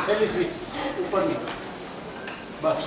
છેલ્લી સ્વીચ ઉપરની બસ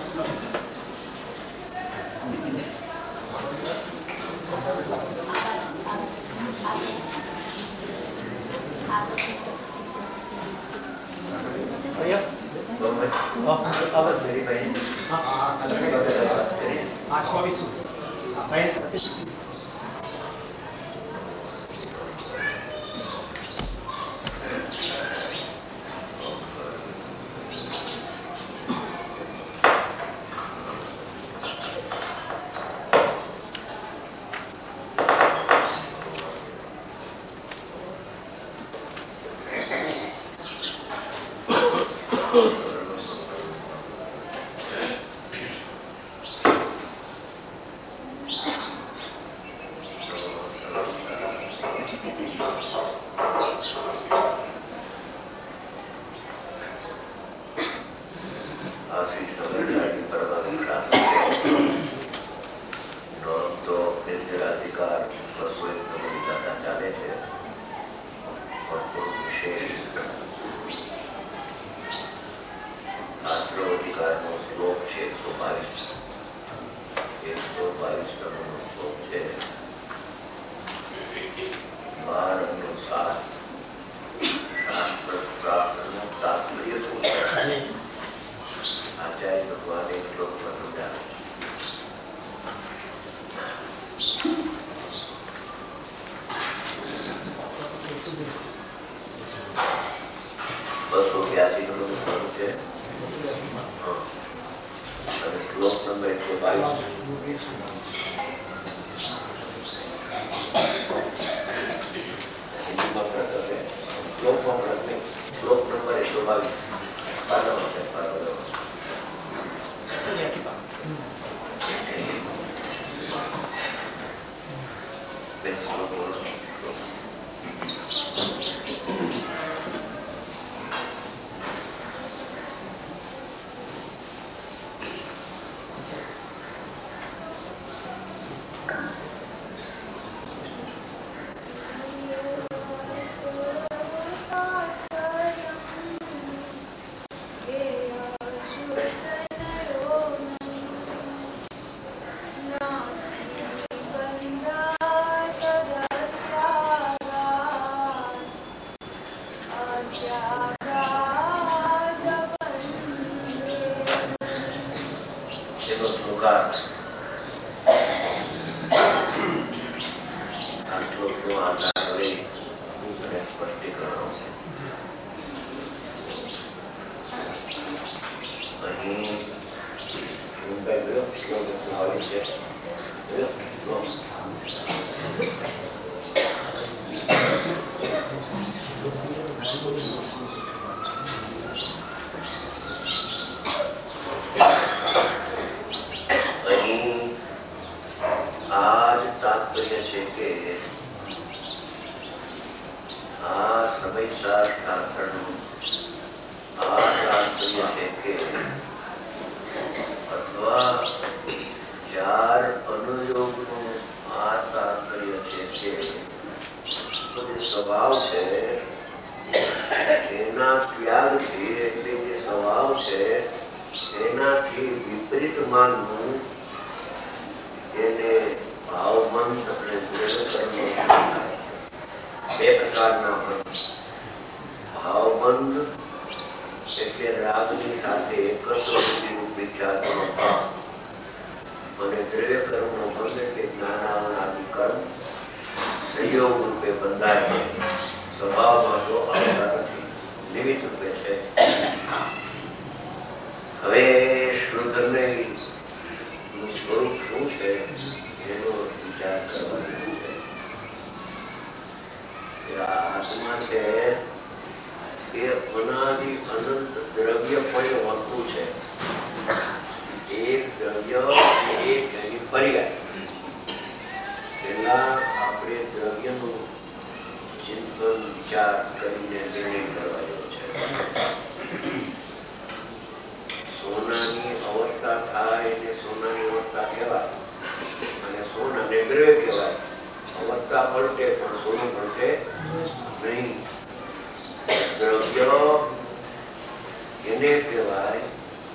એને કહેવાય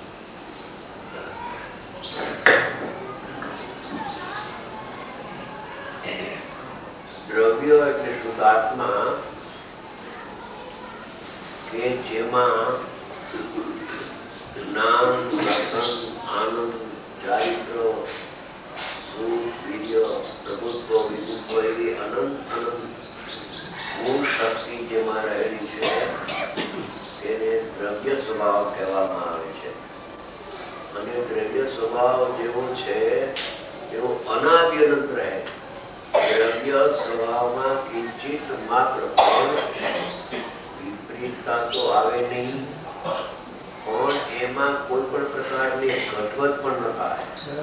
દ્રવ્ય એટલે શુદ્ધાત્મા કે જેમાં જ્ઞાન, રતન, આનંદ, ચારિત્ર, સુખ, વીર્ય, પ્રભુત્વ, વિભુત્વ એવી અનંત મૂળ શક્તિ જેમાં રહેલી છે તેને દ્રવ્ય સ્વભાવ કહેવામાં આવે છે. અને દ્રવ્ય સ્વભાવ જેવો છે એવો અનાદિ અનંત રહે. દ્રવ્ય સ્વભાવમાં કિંચિત માત્ર પણ વિપરીતતા તો આવે નહીં, પણ એમાં કોઈ પણ પ્રકારની ઘટવટ પણ ન થાય.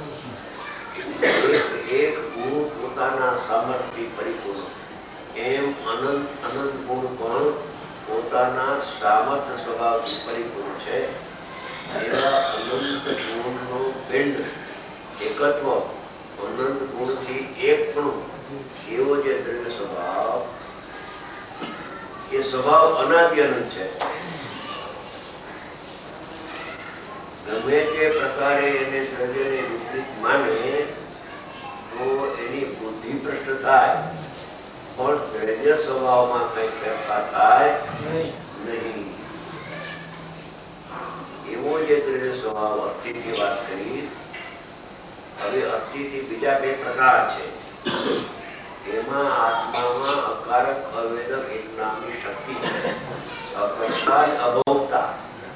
એક ગુણ પોતાના સામર્થ્ય પરિપૂર્ણ, એમ અનંત અનંત ગુણ પણ પોતાના સામર્થ્ય સ્વભાવથી પરિપૂર્ણ છે. એવા અનંત ગુણનો પિંડ એકત્વ, અનંત ગુણથી એક પણ એવો જે દ્રવ્ય સ્વભાવ, એ સ્વભાવ અનાદિ અનંત છે. ગમે તે પ્રકારે એને દ્રવ્યને વિપરીત માને તો એની બુદ્ધિ ભ્રષ્ટ થાય, પણ દ્રવ્ય સ્વભાવમાં કઈ ફેરફાર થાય નહીં. એવો જે દ્રવ્ય સ્વભાવ અસ્થિની વાત કરી. હવે અસ્થિથી બીજા બે પ્રકાર છે. એમાં આત્મામાં અકારક અવેદક એક નામની શક્તિ છે. અકર્તા અભોક્તા,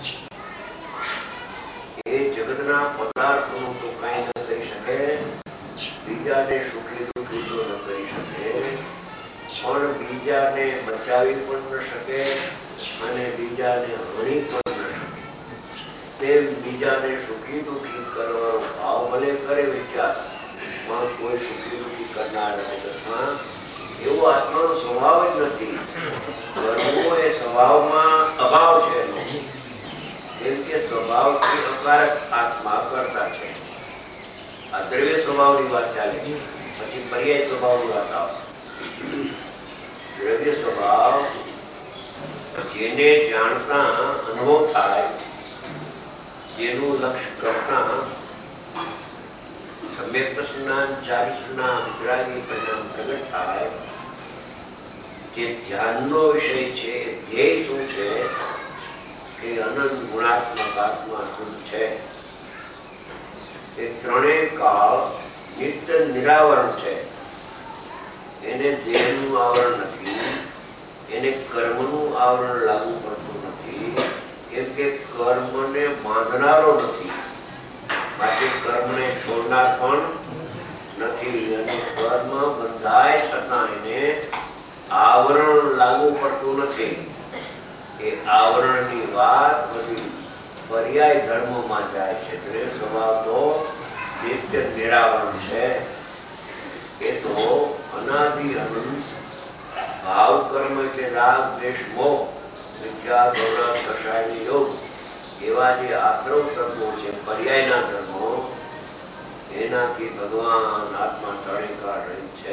એ જગતના પદાર્થોનું તો કઈ ન કરી શકે, બીજાને સુખી દુઃખી તો ન કરી શકે, પણ બીજાને બચાવી પણ ન શકે અને બીજાને હણી પણ ન શકે. તેમ બીજાને સુખી દુઃખી કરવાનો ભાવ ભલે કરે વિચાર, પણ કોઈ સુખી દુઃખી કરનાર જગતમાં એવો આત્માનો સ્વભાવ જ નથી. કર્મો એ સ્વભાવમાં અભાવ છે એનો. કેમ કે સ્વભાવથી અકારક આત્મા કરતા છે. આ દ્રવ્ય સ્વભાવની વાત ચાલે છે. પછી પર્યાય સ્વભાવની વાત આવશે. દ્રવ્ય સ્વભાવ જેને જાણતા અનુભવ થાય, જેનું લક્ષ્ય કરતા સમ્યક સ્નાન, ચારિત્રના વિતરાગી પરિણામ પ્રગટ થાય, જે ધ્યાનનો વિષય છે, ધ્યેય શું છે કે અનંત ગુણાત્મક આત્મા શુદ્ધ છે. એ ત્રણેય કાળ નિત્ય નિરાવરણ છે. એને દેહનું આવરણ નથી, એને કર્મનું આવરણ લાગુ પડતું નથી, કેમ કે કર્મને બાંધનારો નથી, માટે કર્મને છોડનાર પણ નથી. અને કર્મ બંધાય છતાં એને આવરણ લાગુ પડતું નથી. એ આવરણની વાત બધી પર્યાય ધર્મમાં જાય છે. દ્રવ્ય સ્વભાવ તો નિત્ય નિરાવરણ છે. એ તો અનાદિ અનંત ભાવ કર્મ એટલે રાગ, દ્વેષ, મોહ, વિદ્યા, ગૌરવ, કષાય, યોગ એવા જે આશ્રવ ધર્મો છે, પર્યાયના ધર્મો, એનાથી ભગવાન આત્મા ત્રણેયકાળ રહી છે.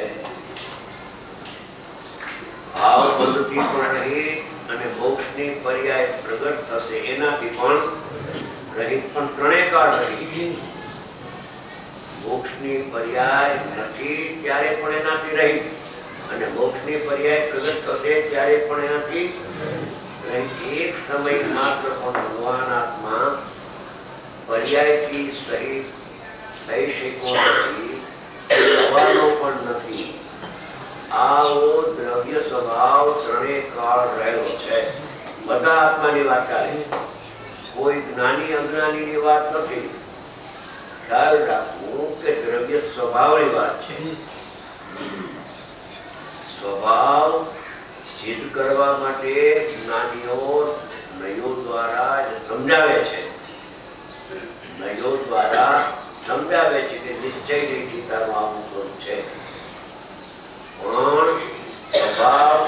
ભાવ બંધથી પણ રહી અને મોક્ષની પર્યાય પ્રગટ થશે એનાથી પણ રહી, પણ ત્રણેયકાળ રહી. મોક્ષની પર્યાય નથી ત્યારે પણ એનાથી રહી, અને મોક્ષની પર્યાય પ્રગટ થશે ત્યારે પણ એનાથી રહી. એક સમય માત્ર પણ ભગવાન આત્મા પર્યાયથી સહિત થઈ શક્યો નથી, થવાનો પણ નથી. આવો દ્રવ્ય સ્વભાવ ત્રણેય કાળ રહેલો છે. બધા આત્માની વાત ચાલે છે, કોઈ જ્ઞાની અજ્ઞાનીની વાત નથી. ખ્યાલ રાખવું કે દ્રવ્ય સ્વભાવની વાત છે. સ્વભાવ સિદ્ધ કરવા માટે જ્ઞાનીઓ નયો દ્વારા સમજાવે છે. નયો દ્વારા સમજાવે છે કે નિશ્ચય નહીં તારું આવું સ્વરૂપ છે, પણ સ્વભાવ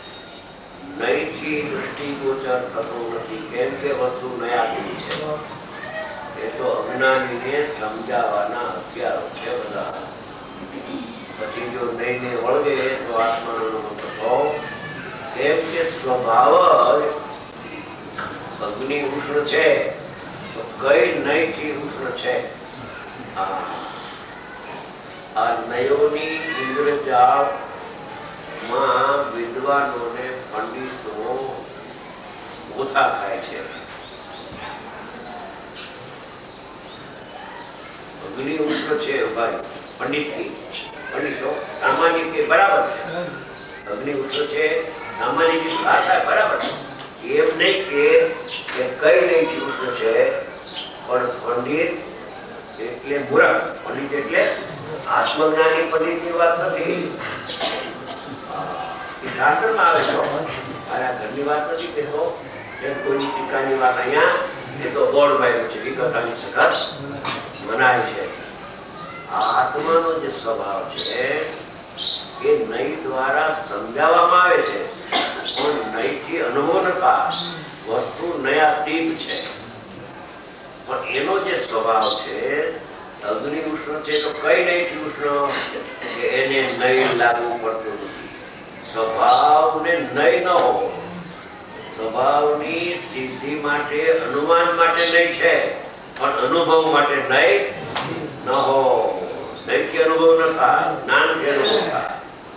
નયથી દૃષ્ટિગોચર થતો નથી. કેમ કે વસ્તુ નયાગી છે. એ તો અજ્ઞાનીને સમજાવવાના હથિયારો છે બધા. પછી જો નઈને વળગે તો આત્માનો નમો થતો. કેમ કે સ્વભાવ અગ્નિ ઉષ્ણ છે તો કઈ નયથી ઉષ્ણ છે? આ નયોની ઇન્દ્રજાળમાં વિદ્વાનોને પંડિતો ઓછા થાય છે. અગ્નિ ઉષ્ણ છે ભાઈ, પંડિતો સામાન્ય કે બરાબર છે. અગ્નિ ઉષ્ણ છે સામાન્ય ભાષા બરાબર છે. એમ નહીં કે કઈ નહીં ઉષ્ણ છે, પણ પંડિત એટલે મૂર્ખ. પંડિત એટલે આત્મજ્ઞાની પંડિત ની વાત નથી. એ શાસ્ત્રમાં આવે છે. મારા ઘરની વાત નથી કહેતો, એમ કોઈની ટીકાની વાત અહીંયા એ તો બોર્ડ માર્યું છે. વિકથાની સખત મનાય છે. આ આત્માનો જે સ્વભાવ છે એ નય દ્વારા સમજાવવામાં આવે છે, પણ નયથી અનુભવ નતા. વસ્તુ નયાતીત છે, પણ એનો જે સ્વભાવ છે અગ્નિ ઉષ્ણ છે તો કઈ નયથી ઉષ્ણ કે એને નય લાગુ પડતું નથી. સ્વભાવને નય ન હોવો, સ્વભાવની સિદ્ધિ માટે અનુમાન માટે નય છે, પણ અનુભવ માટે નય ન હો. નયથી અનુભવ ન થાય, જ્ઞાનથી અનુભવ થાય.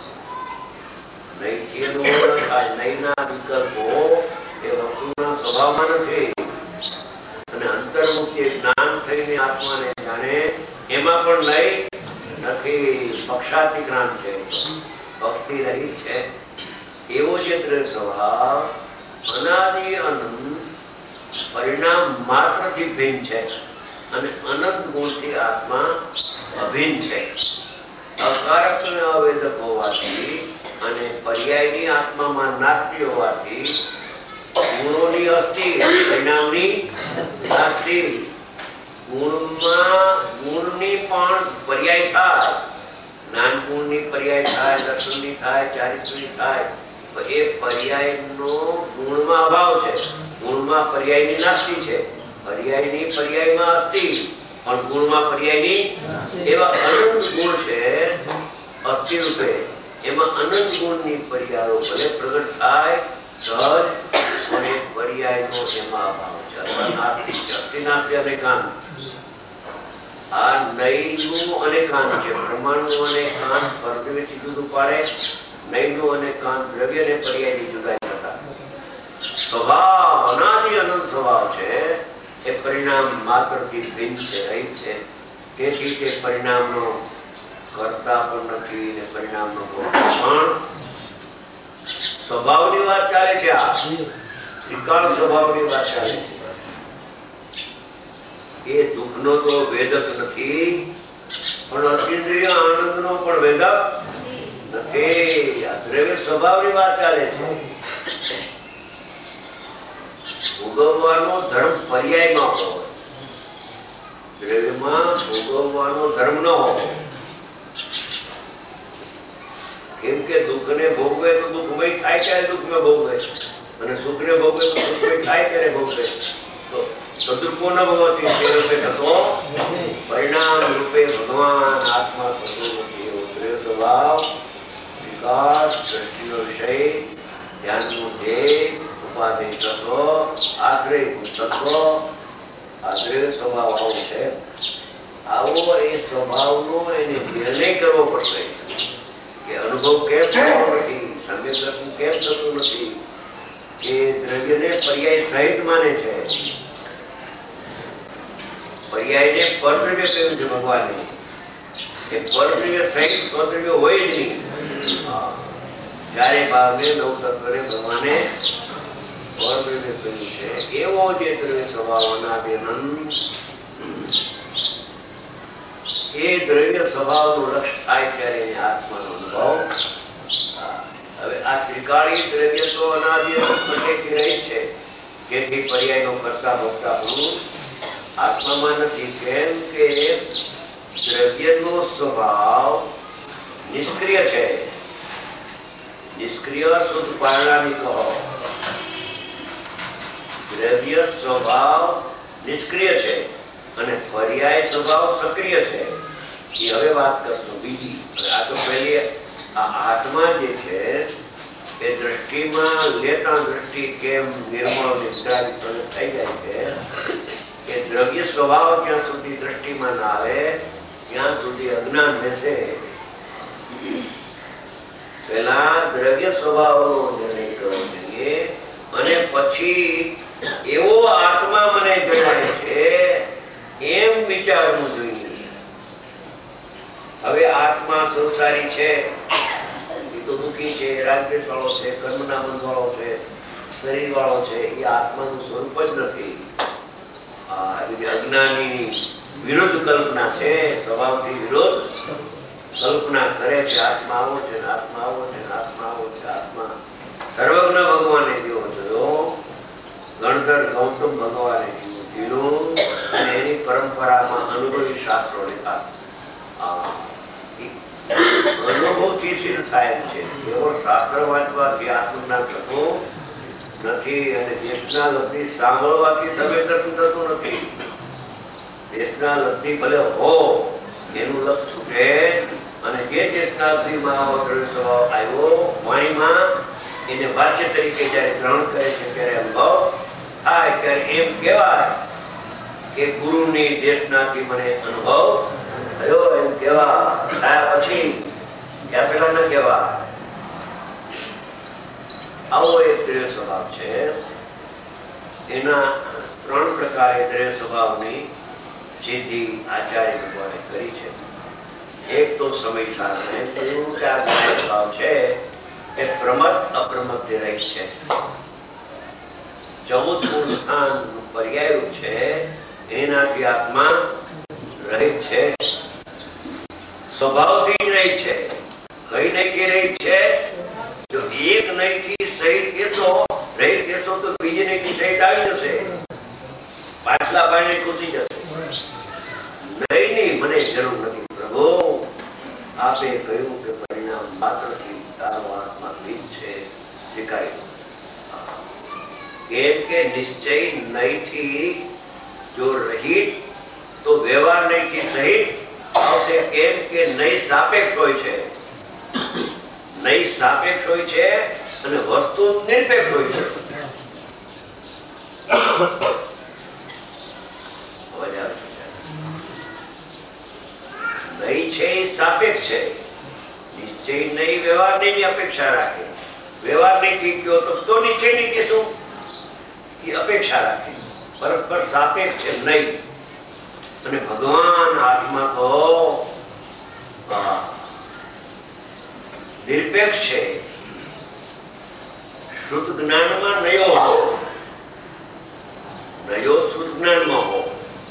નયથી અનુભવ ન થાય. નયના વિકલ્પો એ વસ્તુના સ્વભાવમાં નથી. અને અંતર્મુખી જ્ઞાન થઈને આત્માને જાણે એમાં પણ નય નથી. પક્ષાતી જ્ઞાન છે, ભક્તિ રહી છે. એવો જે સ્વભાવ અનાદિ અનંત પરિણામ માત્રથી ભિન્ન છે અને અનંત ગુણથી આત્મા અભિન્ન છે. અકારક અને અવેદક હોવાથી અને પર્યાયની આત્મામાં નાસ્તિ હોવાથી ગુણોની અસ્થિ, પરિણામની નાસ્તિ. ગુણની પણ પર્યાય થાય. જ્ઞાન ગુણની પર્યાય થાય, દર્શનની થાય, ચારિત્રની થાય. એ પર્યાયનો ગુણમાં અભાવ છે. ગુણમાં પર્યાયની નાસ્તિ છે. પર્યાયની પર્યાયમાં અસ્થિ, પણ ગુણમાં પર્યાયની. એવા અનંત ગુણ છે અસ્થિ રૂપે. એમાં અનંત ગુણની પર્યાયો ભલે પ્રગટ થાય સહજ, પણ એ પર્યાયનો એમાં અભાવ છે. નાસ્તિ છે. અસ્થિનાસ્તિ અનેકાંત. આ નયનું અનેકાંત છે. પ્રમાણનું અનેકાંત પરદ્રવ્યથી જુદું પાડે. નયનું અનેકાંત દ્રવ્ય ને પર્યાયની જુદાઈ થતા. સ્વભાવ અનાદિ અનંત સ્વભાવ છે એ પરિણામ માત્રથી ભિન્ન છે, રહિત છે. તેથી તે પરિણામનો કરતા પણ નથી ને પરિણામનો ભોગતા પણ. સ્વભાવની વાત ચાલે છે. આ ત્રિકાળ સ્વભાવની વાત ચાલે છે. એ દુઃખનો તો વેદક નથી, પણ અતિન્દ્રિય આનંદનો પણ વેદક નથી. આ દ્રવ્ય સ્વભાવની વાત ચાલે છે. ભોગવવાનો ધર્મ પર્યાયમાં હોય, દ્રવ્યમાં ભોગવવાનો ધર્મ ન હોય. કેમ કે દુઃખને ભોગવે તો દુઃખમય થાય ત્યારે દુઃખમાં ભોગવે, અને સુખને ભોગવે તો સુખમય થાય ત્યારે ભોગવે. તો સદરૂપો ન ભવતી તે રૂપે થતો પરિણામ રૂપે ભગવાન આત્મા થતો નથી. એવો દ્રવ્ય સ્વભાવ, વિકાસ, દ્રષ્ટિનો વિષય, ધ્યાનનું ધ્યેય, ઉપાધિ તત્વ, આશ્રય તત્વ, આ દ્રવ્ય સ્વભાવ આવો છે. આવો એ સ્વભાવનો એને નિર્ણય કરવો પડશે કે અનુભવ કેમ થતો નથી, સમ્યક દર્શન કેમ થતું નથી. એ દ્રવ્યને પર્યાય સહિત માને છે. પર્યાયને પરદ્રવ્ય કહ્યું છે ભગવાને. એ પરદ્રવ્ય સહિત સ્વદ્રવ્ય હોય જ નહીં. ચારે ભાવને નવ તત્વને ભગવાને પરદ્રવ્ય કહ્યું છે. એવો જે દ્રવ્ય સ્વભાવ અનાદિ અનંત, એ દ્રવ્ય સ્વભાવનું લક્ષ થાય ત્યારે એને આત્માનો અનુભવ. હવે આ ત્રિકાળી દ્રવ્ય તો અનાદિ અનંત બંનેથી રહિત છે. જેથી પર્યાયનો કરતા ભોગતા પણ આત્મામાં નથી. કેમ કે દ્રવ્યનો સ્વભાવ નિષ્ક્રિય છે. નિષ્ક્રિય શુદ્ધ પારણાની કહો. દ્રવ્ય સ્વભાવ નિષ્ક્રિય છે અને પર્યાય સ્વભાવ સક્રિય છે. એ હવે વાત કરશું બીજી. આ તો પહેલી આ આત્મા જે છે એ દ્રષ્ટિમાં લેતા દ્રષ્ટિ કેમ નિર્મળ નિર્ધારિત થઈ જાય છે કે દ્રવ્ય સ્વભાવ જ્યાં સુધી દ્રષ્ટિમાં ના આવે ત્યાં સુધી અજ્ઞાન બેસે. પેલા દ્રવ્ય સ્વભાવનો નિર્ણય કરવો જોઈએ અને પછી એવો આત્મા મને જણાય છે એમ વિચારવું જોઈએ. હવે આત્મા સંસારી છે, એ તો દુઃખી છે, રાગદ્વેષ વાળો છે, કર્મના બંધ વાળો છે, શરીર વાળો છે, એ આત્માનું સ્વરૂપ જ નથી. અજ્ઞાનીની વિરુદ્ધ કલ્પના છે, સ્વભાવથી વિરુદ્ધ કલ્પના કરે છે. આત્મા આવો છે, આત્મા આવો છે, આત્મા આવો છે. આત્મા સર્વજ્ઞ ભગવાને જેવો જોયો, ગણધર ગૌતમ ભગવાને જીવ્યું અને એની પરંપરામાં અનુભવી શાસ્ત્રો લેખા અનુભવથી સિદ્ધ થાય છે. એવો શાસ્ત્ર વાંચવાથી આત્મજ્ઞાન થતું નથી અને દેશના લબ્ધી સાંભળવાથી સંવેદન થતું નથી. દેશના લબ્ધી ભલે હો એનું લક્ષ છૂટે અને જે દેશના લબ્ધીમાં આવ્યો વાણીમાં એને વાક્ય તરીકે જયારે ગ્રહણ કરે છે ત્યારે અનુભવ થાય ત્યારે એમ કહેવાય કે ગુરુની દેશનાથી મને અનુભવ થયો એમ કહેવાય. પછી ત્યાં પેલા ન કહેવાય. આવો એક દ્રવ્ય સ્વભાવ છે. એના 3 પ્રકારે દ્રવ્ય સ્વભાવની સિદ્ધિ આચાર્ય ભગવાને કરી છે. એક તો સમય સાધન એમ કહ્યું કે આ દ્રવ્ય સ્વભાવ છે એ પ્રમત અપ્રમતથી રહી છે. 14 મૂળ સ્થાનનું પર્યાય છે એનાથી આત્મા રહી છે. સ્વભાવથી જ રહી છે. કઈ નહીથી રહી છે? જો એક નહીથી સહિત કેસો રહી કેસો તો બીજી નહીથી સહિત આવી જશે, પાછલા બાઈને ઘૂસી જશે. નહીં મને જરૂર નથી પ્રભુ, આપે કહ્યું કે પરિણામ માત્રથી તારો આત્મા બીજ છે, સ્વીકારી. કેમ કે નિશ્ચય નહીથી જો રહિત તો વ્યવહાર નહીથી સહિત આવશે. કેમ કે નહીં સાપેક્ષ હોય છે, નહીં સાપેક્ષ હોય છે અને વસ્તુ નિરપેક્ષ હોય છે. નહીં છે એ સાપેક્ષ છે. નિશ્ચય નહીં વ્યવહાર નહીં અપેક્ષા રાખે. વ્યવહાર નહીં થઈ ગયો તો નિશ્ચય નહીં કહેશું, એ અપેક્ષા રાખે. પરસ્પર સાપેક્ષ છે નહીં. અને ભગવાન આત્મા તો નિરપેક્ષ છે. શુદ્ધ જ્ઞાનમાં નયો હો, નયો શુદ્ધ જ્ઞાનમાં હો,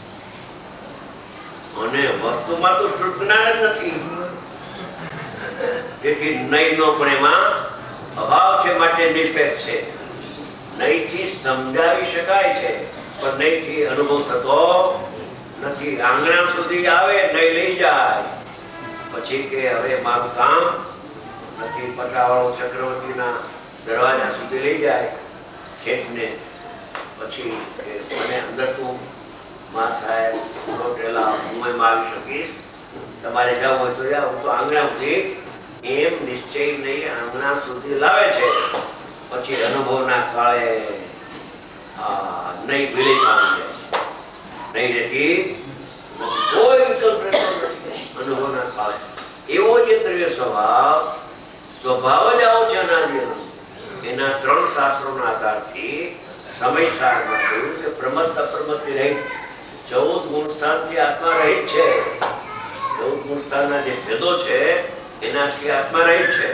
અને વસ્તુમાં તો શુદ્ધ જ્ઞાન જ નથી. તેથી નહીંનો પણ એમાં અભાવ છે, માટે નિરપેક્ષ છે. નહીંથી સમજાવી શકાય છે પણ નહીંથી અનુભવ થતો નથી. આંગણા સુધી આવે નહીં લઈ જાય, પછી કે હવે મારું કામ નથી. પટાવાળો ચક્રવર્તીના દરવાજા સુધી લઈ જાય શેઠને, પછી મને અંદર તું માં સાહેબ રોટેલા હું એમાં આવી શકીશ, તમારે જવું હોય તો જાઓ. તો આંગણા સુધી એમ નિશ્ચય નહીં આંગણા સુધી લાવે છે. પછી અનુભવના કાળે નહીં વિલેજ આવી જાય, નહીં રહેતી કોઈ વિકલ્પ રહેતો નથી અનુભવના કાળે. એવો જે દ્રવ્ય સ્વભાવ જ આવો છે અનાદિ. એના 3 શાસ્ત્રોના આધારથી સમય સારમાં કહ્યું કે પ્રમત અપ્રમતથી રહી 14 ગુણ સ્થાનથી આત્મા રહી છે. 14 ગુણ સ્થાનના જે ભેદો છે એનાથી આત્મા રહી છે.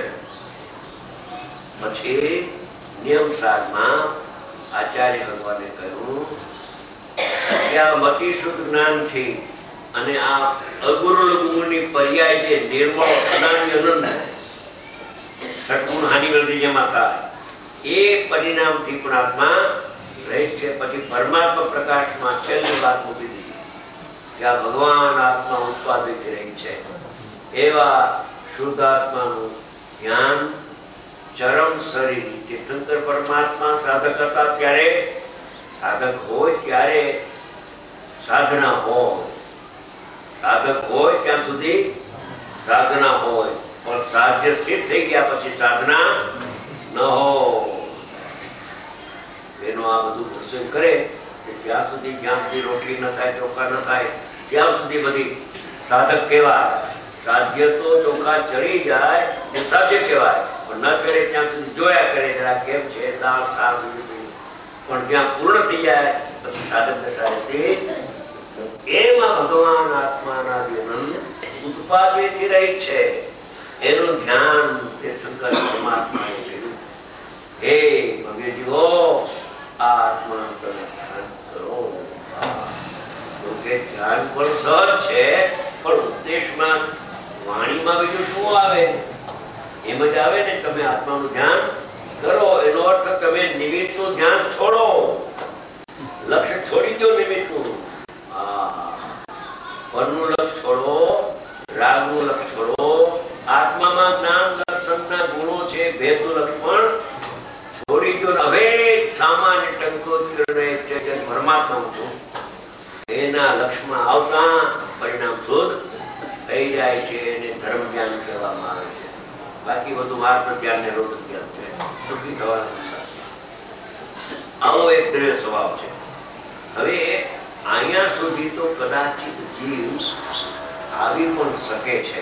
પછી નિયમ સારમાં આચાર્ય ભગવાને કહ્યું કે આ મતિ શુદ્ધ જ્ઞાનથી અને આ અગુરુ લઘુગુણની પર્યાય જે નિર્મળ અનાદિ અનંત સદગુણ હાનિ વૃદ્ધિ જેમાં થાય એ પરિણામથી પણ આત્મા રહે છે. પછી પરમાત્મા પ્રકાશમાં છેલ્લી વાત મૂકી દીધી કે આ ભગવાન આત્મા ઉત્પાદિત રહી છે. એવા શુદ્ધ આત્માનું ધ્યાન ચરમ શરીર તીર્થંકર પરમાત્મા સાધક હતા ત્યારે, સાધક હોય ત્યારે સાધના હોય, સાધક હોય ત્યાં સુધી સાધના હોય, પણ સાધ્ય સ્થિત થઈ ગયા પછી સાધના ન ન હો. એનો આ બધું રસોઈ કરે કે જ્યાં સુધી રોટલી ન થાય, ચોખા ન થાય ત્યાં સુધી બધી સાધક કહેવાય. સાધ્ય તો ચોખા ચડી જાય એ સાધ્ય કહેવાય, પણ ન ચડે ત્યાં સુધી જોયા કરે જરા કેમ છે દાળ શાક બધું. પણ જ્યાં પૂર્ણ થઈ જાય પછી સાધક દશા રહેતી. એમાં ભગવાન આત્માના જીવન ઉત્પાદનથી રહી છે. એનું ધ્યાન તે શંકર પરમાત્માએ કર્યું. હે ભવ્યજીવો, આ આત્માનું તમે ધ્યાન કરો. કે ધ્યાન પણ સહજ છે, પણ ઉપદેશમાં વાણીમાં બીજું શું આવે? એમ જ આવે ને, તમે આત્માનું ધ્યાન કરો એનો અર્થ તમે નિમિત્તનું ધ્યાન છોડો, લક્ષ્ય છોડી દો નિમિત્તનું. પરનું લક્ષ છોડો, રાગનું લક્ષ છોડો, આત્મામાં જ્ઞાન દર્શનના ગુણો છે ભેદનું લક્ષ પણ છોડી દો. હવે સામાન્ય ટંકોત્કીર્ણ ચેતન પરમાત્મા છું એના લક્ષ્યમાં આવતા પરિણામ શુદ્ધ થઈ જાય છે. એને ધર્મ જ્ઞાન કહેવામાં આવે છે. બાકી બધું માર્ગ જ્ઞાન ને રોગ જ્ઞાન છે. સુખી થવાના આવો એક દ્રવ્ય સ્વભાવ છે. હવે અહીંયા સુધી તો કદાચિત જીવ આવી પણ શકે છે.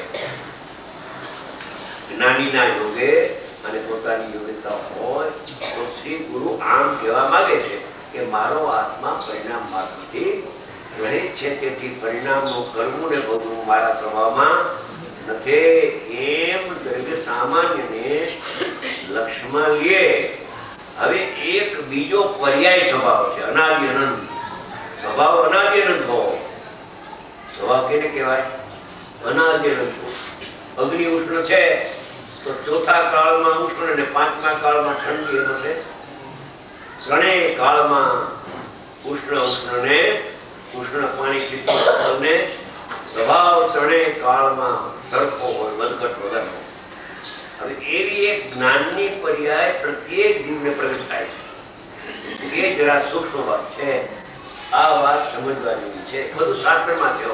જ્ઞાનીના યોગે અને પોતાની યોગ્યતા હોય તો શ્રી ગુરુ આમ કહેવા માંગે છે કે મારો આત્મા પરિણામ માત્રથી રહે છે, તેથી પરિણામનું કરવું ને ભોગવું મારા સ્વભાવમાં નથી. એમ દ્રવ્ય સામાન્યને લક્ષ્યમાં લે. હવે એક બીજો પર્યાય સ્વભાવ છે, અનાદિ અનંત સ્વભાવ. અનાદિ અનંત હોવો સ્વભાવ કેને કહેવાય? અનાદિ અનંત. અગ્નિ ઉષ્ણ છે તો ચોથા કાળમાં ઉષ્ણ અને પાંચમા કાળમાં ઠંડી એમ હશે. ત્રણેય કાળમાં ઉષ્ણ ને ઉષ્ણ પાણી પીતું ને સ્વભાવ ત્રણેય કાળમાં સરખો હોય, વધઘટ વગરનો. હવે એવી એક જ્ઞાનની પર્યાય પ્રત્યેક જીવને પ્રગટ થાય છે. એ જરા સૂક્ષ્મ વાત છે. આ વાત સમજવા જેવી છે. બધું શાસ્ત્રમાં છે.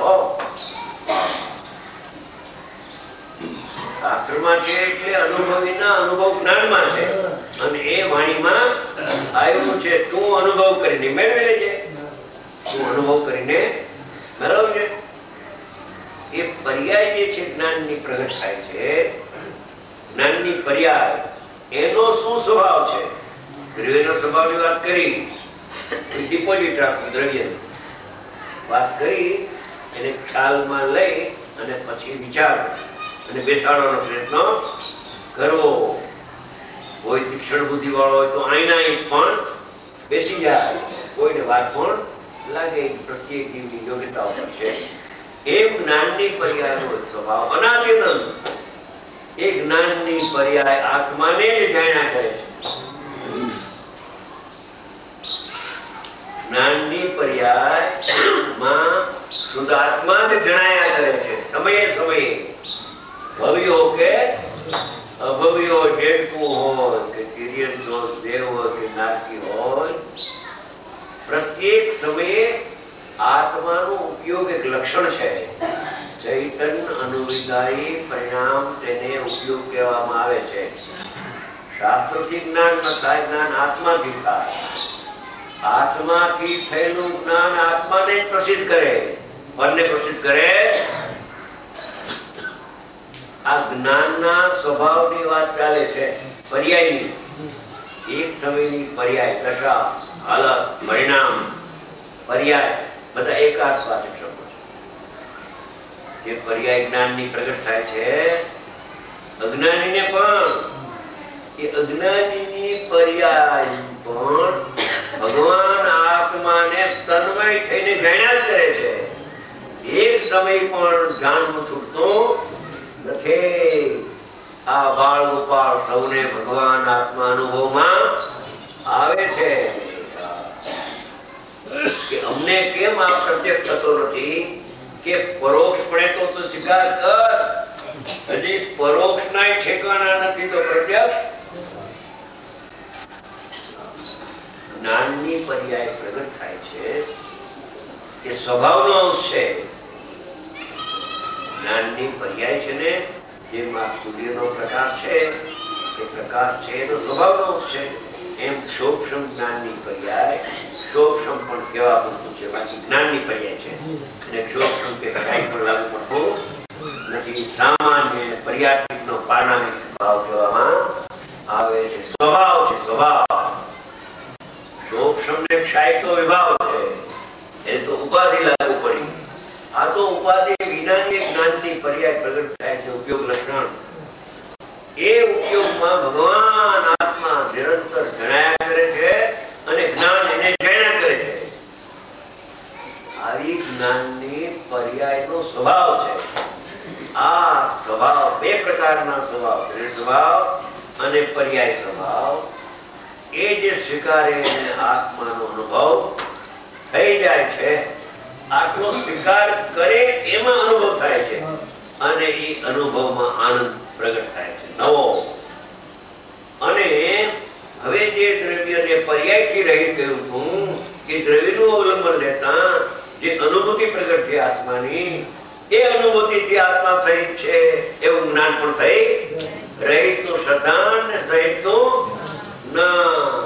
શાસ્ત્રમાં છે એટલે અનુભવીના અનુભવ જ્ઞાનમાં છે. અને એ વાણીમાં આવ્યું છે. તું અનુભવ કરીને મેળવી લેજે. તું અનુભવ કરીને મેળવજે. એ પર્યાય જે છે જ્ઞાનની પ્રગટ થાય છે. જ્ઞાનની પર્યાય એનો શું સ્વભાવ છે? દ્રવ્યનો સ્વભાવની વાત કરી, ડિપોઝિટ રાખવું દ્રવ્ય વાત કરી, એને ખ્યાલમાં લઈ અને પછી વિચાર અને બેસાડવાનો પ્રયત્ન કરવો. કોઈ તીક્ષ્ણ બુદ્ધિ વાળો હોય તો આઈના પણ બેસી જાય, કોઈને વાત પણ લાગે. પ્રત્યેક જીવની યોગ્યતા ઉપર છે. એમ જ્ઞાનની પર્યાયનો સ્વભાવ અનાદિનંદ. એ જ્ઞાનની પર્યાય આત્માને જ જાણ્યા કરે છે. જ્ઞાનની પર્યાયમાં શુદ્ધ આત્મા જ જણાયા કરે છે. સમયે સમયે ભવ્યો કે અભવ્યો, જેટલું હોય કે તિર્યક દોષ દેવ હોય કે નાસી હોય, પ્રત્યેક સમયે આત્માનો ઉપયોગ એક લક્ષણ છે. ચૈતન્ય અનુવિધાયી પરિણામ તેને ઉપયોગ કહેવામાં આવે છે. શાસ્ત્રથી જ્ઞાન ન થાય, જ્ઞાન આત્માથી થાય. આત્માથી થયેલું જ્ઞાન આત્માને જ પ્રસિદ્ધ કરે. પરને પ્રસિદ્ધ કરે. આ જ્ઞાનના સ્વભાવની વાત ચાલે છે. પર્યાયની, એક સમયની પર્યાય, દશા, હાલત, પરિણામ, પર્યાય બધા એકાત્મક શબ્દો છે. જે પર્યાય જ્ઞાનની પ્રગટ થાય છે, અજ્ઞાનીને પણ એ અજ્ઞાનીની પર્યાય પણ ભગવાન આત્માને તન્મય થઈને જાણ્યા જ કરે છે. એક સમય પણ જાણવું છૂટતું નથી. આ બાળ ગોપાળ સૌને ભગવાન આત્મા અનુભવમાં આવે છે કે અમને કેમ આ પ્રત્યક્ષ થતો નથી? કે પરોક્ષપણે તો સ્વીકાર કર. હજી પરોક્ષના ઠેકાણા નથી તો પ્રત્યક્ષ. જ્ઞાનની પર્યાય પ્રગટ થાય છે કે સ્વભાવનો અંશ છે. જ્ઞાનની પર્યાય છે ને, જેમાં સૂર્યનો પ્રકાશ છે એ પ્રકાશ પ્રકાશ છે એનો સ્વભાવનો અંશ છે. એમ સૂક્ષ્મ જ્ઞાનની પર્યાય સૂક્ષ્મ પણ કહેવા પૂરતું છે, બાકી જ્ઞાનની પર્યાય છે. અને સૂક્ષ્મ કે કાંઈ પણ લાગુ પડતું નથી. સામાન્ય પર્યાપ્તિકનો પારણામિક ભાવ કહેવામાં આવે છે. સ્વભાવ છે, સ્વભાવ. સૂક્ષ્મ ને ક્ષાય તો વિભાવ છે, એ તો ઉપાધિ લાગુ પડી. આ તો ઉપાધિ વિનાની જ્ઞાનની પર્યાય પ્રગટ થાય છે. ઉપયોગ લક્ષણ એ ઉપયોગમાં ભગવાન આત્મા નિરંતર જણાયા કરે છે અને જ્ઞાન એને જાણ્યા કરે છે. આવી જ્ઞાનની પર્યાયનો સ્વભાવ છે. આ સ્વભાવ બે પ્રકારના સ્વભાવ, દ્રઢ સ્વભાવ અને પર્યાય સ્વભાવ. એ જે સ્વીકારે આત્માનો અનુભવ થઈ જાય છે. આટલો સ્વીકાર કરે એમાં અનુભવ થાય છે અને એ અનુભવમાં આનંદ પ્રગટ થાય છે નવો. અને હવે જે દ્રવ્યને પર્યાયથી રહિત કહ્યું હતું કે દ્રવ્યનું અવલંબન લેતા જે અનુભૂતિ પ્રગટ છે આત્માની, એ અનુભૂતિથી આત્મા સહિત છે એવું જ્ઞાન પણ થઈ. રહિતનું શ્રદ્ધા ને સહિતનું જ્ઞાન.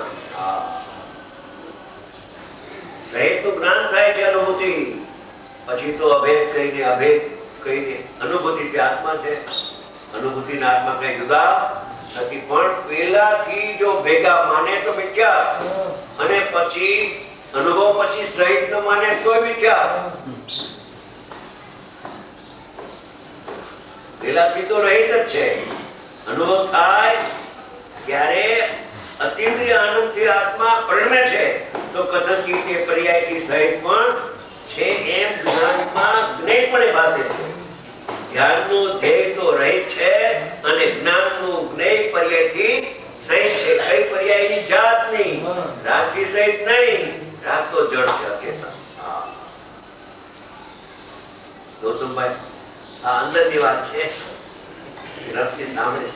સહિતનું જ્ઞાન થાય છે અનુભૂતિ. પછી તો અભેદ કહીને અનુભૂતિ આત્મા છે. અનુભૂતિના આત્મા કઈ જુદા નથી. પણ પેલાથી જો ભેગા માને તો મિથ્યા, અને પછી અનુભવ પછી સહિત ન માને તો મિથ્યા. પેલાથી તો રહિત જ છે. અનુભવ થાય ત્યારે અતિન્દ્રિય આનંદથી આત્મા પ્રણમે છે તો કથનથી કે પર્યાયથી સહિત પણ છે એમ જ્ઞાનમાં જ્ઞેય પણ ભાષે છે. ધ્યાનનું ધ્યેય તો રહિત છે અને જ્ઞાનનું જ્ઞેય પર્યાયથી સહિત છે. કઈ પર્યાયની જાત નહીં, રાગથી સહિત નહીં. રાગ તો જડ છે, અચેતન. ગૌતમભાઈ, આ અંદરની વાત છે. રથની સાંભળી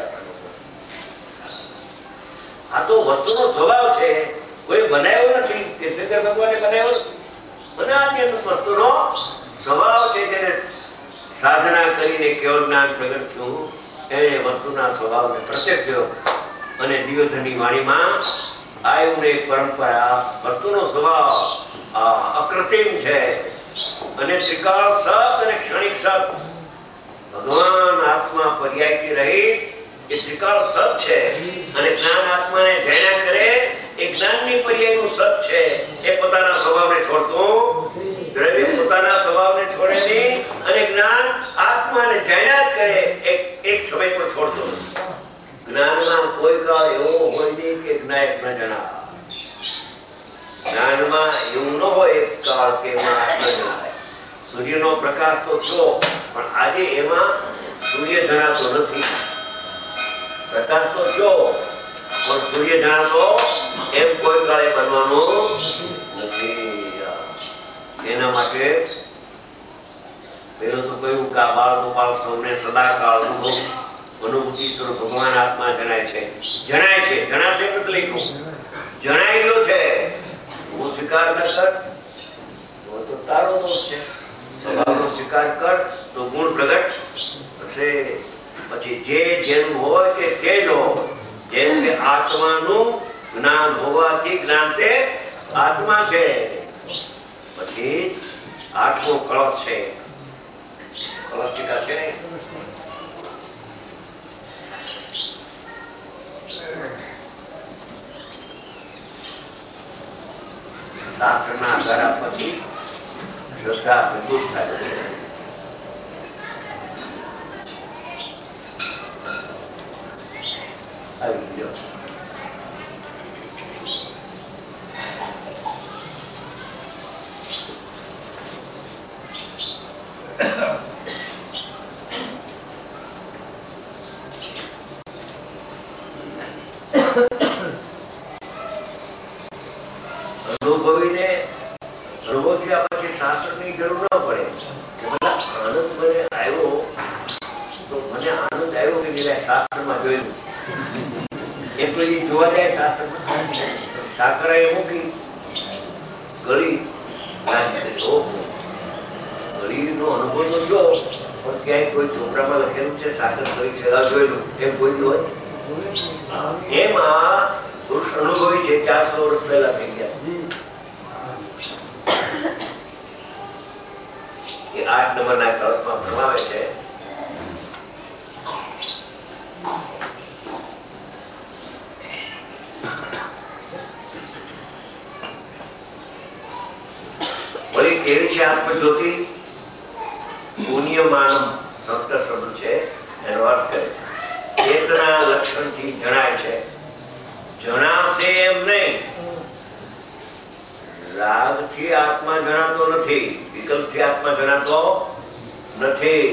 આ તો વસ્તુનો સ્વભાવ છે. કોઈ બનાવ્યો નથી. તીર્થંકર ભગવાને બનાવ્યો બનાવી વસ્તુનો સ્વભાવ છે. જેને સાધના કરીને કેવળ જ્ઞાન પ્રગટ થયું એને વસ્તુના સ્વભાવને પ્રત્યક્ષ થયો. અને દિવ્યધનની વાણીમાં આવ્યું ને પરંપરા વસ્તુનો સ્વભાવ અકૃત્રિમ છે અને ત્રિકાળ સત અને ક્ષણિક સત. ભગવાન આત્મા પર્યાયથી રહિત એ ત્રિકાળ સત છે અને જ્ઞાન આત્માને જાણ્યા કરે એ જ્ઞાનની પર્યાયનું સત છે. એ પોતાના સ્વભાવને છોડતું દ્રવ્ય પોતાના સ્વભાવને છોડે નહીં અને જ્ઞાન આત્માને જાણ્યા જ કરે એક સમય પણ છોડતો નથી. જ્ઞાનમાં કોઈ કાળ એવો હોય નહીં કે જ્ઞાયક ન જણાય. જ્ઞાનમાં એવું ન હોય એક કાળ કે એમાં આત્મા જણાય. સૂર્યનો પ્રકાશ તો છો પણ આજે એમાં સૂર્ય જણાતો નથી. પ્રકાશ તો છો પણ સૂર્ય જણાતો એમ કોઈ કાળે બનવાનું નથી. એના માટે પેલું તો કહ્યું કે આ બાળ ગોપાલ સૌને સદાકાળ અનુભૂતિ સ્વરૂપ ભગવાન આત્મા જણાય છે. જણાય છે, જણાશે નથી લખ્યું, જણાઈ ગયો છે. હું સ્વીકાર ન કર તો તારો દોષ છે. સ્વભાવનો સ્વીકાર કર તો ગુણ પ્રગટ થશે. પછી જે જેનું હોય તે જ હોય. જેમ કે આત્માનું જ્ઞાન હોવાથી જ્ઞાન તે આત્મા છે. પછી આઠમો કળશ છે. કળશ ટીકા છે ને શાસ્ત્રના આધાર પછી શ્રદ્ધા વિદુષ થાય. આવી ગયો. અનુભવીને અનુભવ થયા પછી શાસ્ત્રની જરૂર ન પડે કે બધા આનંદ મને આવ્યો તો મને આનંદ આવ્યો કે શાસ્ત્રમાં જોયેલું એ કોઈ જોવા જાય શાસ્ત્રમાં. સાકરા એ મૂકી ગળી ગળીનો અનુભવ તો જો પણ ક્યાંય કોઈ ચોપડામાં લખેલું છે સાકર ગળી છે જોયેલું એમ કોઈ હોય એમાં પુરુષ અનુભવી છે 400 વર્ષ પહેલા થઈ ગયા. એ 8 નંબરના કળશમાં ફરમાવે છે વળી કેવી છે આત્મજ્યોતિ? પુણ્યમાનમ સંસ્કૃત શબ્દ છે, એનો અર્થ કરે ચેતના લક્ષણથી જણાય છે. જણાશે એમ નહીં. રાગથી આત્મા જણાતો નથી, વિકલ્પથી આત્મા જણાતો નથી,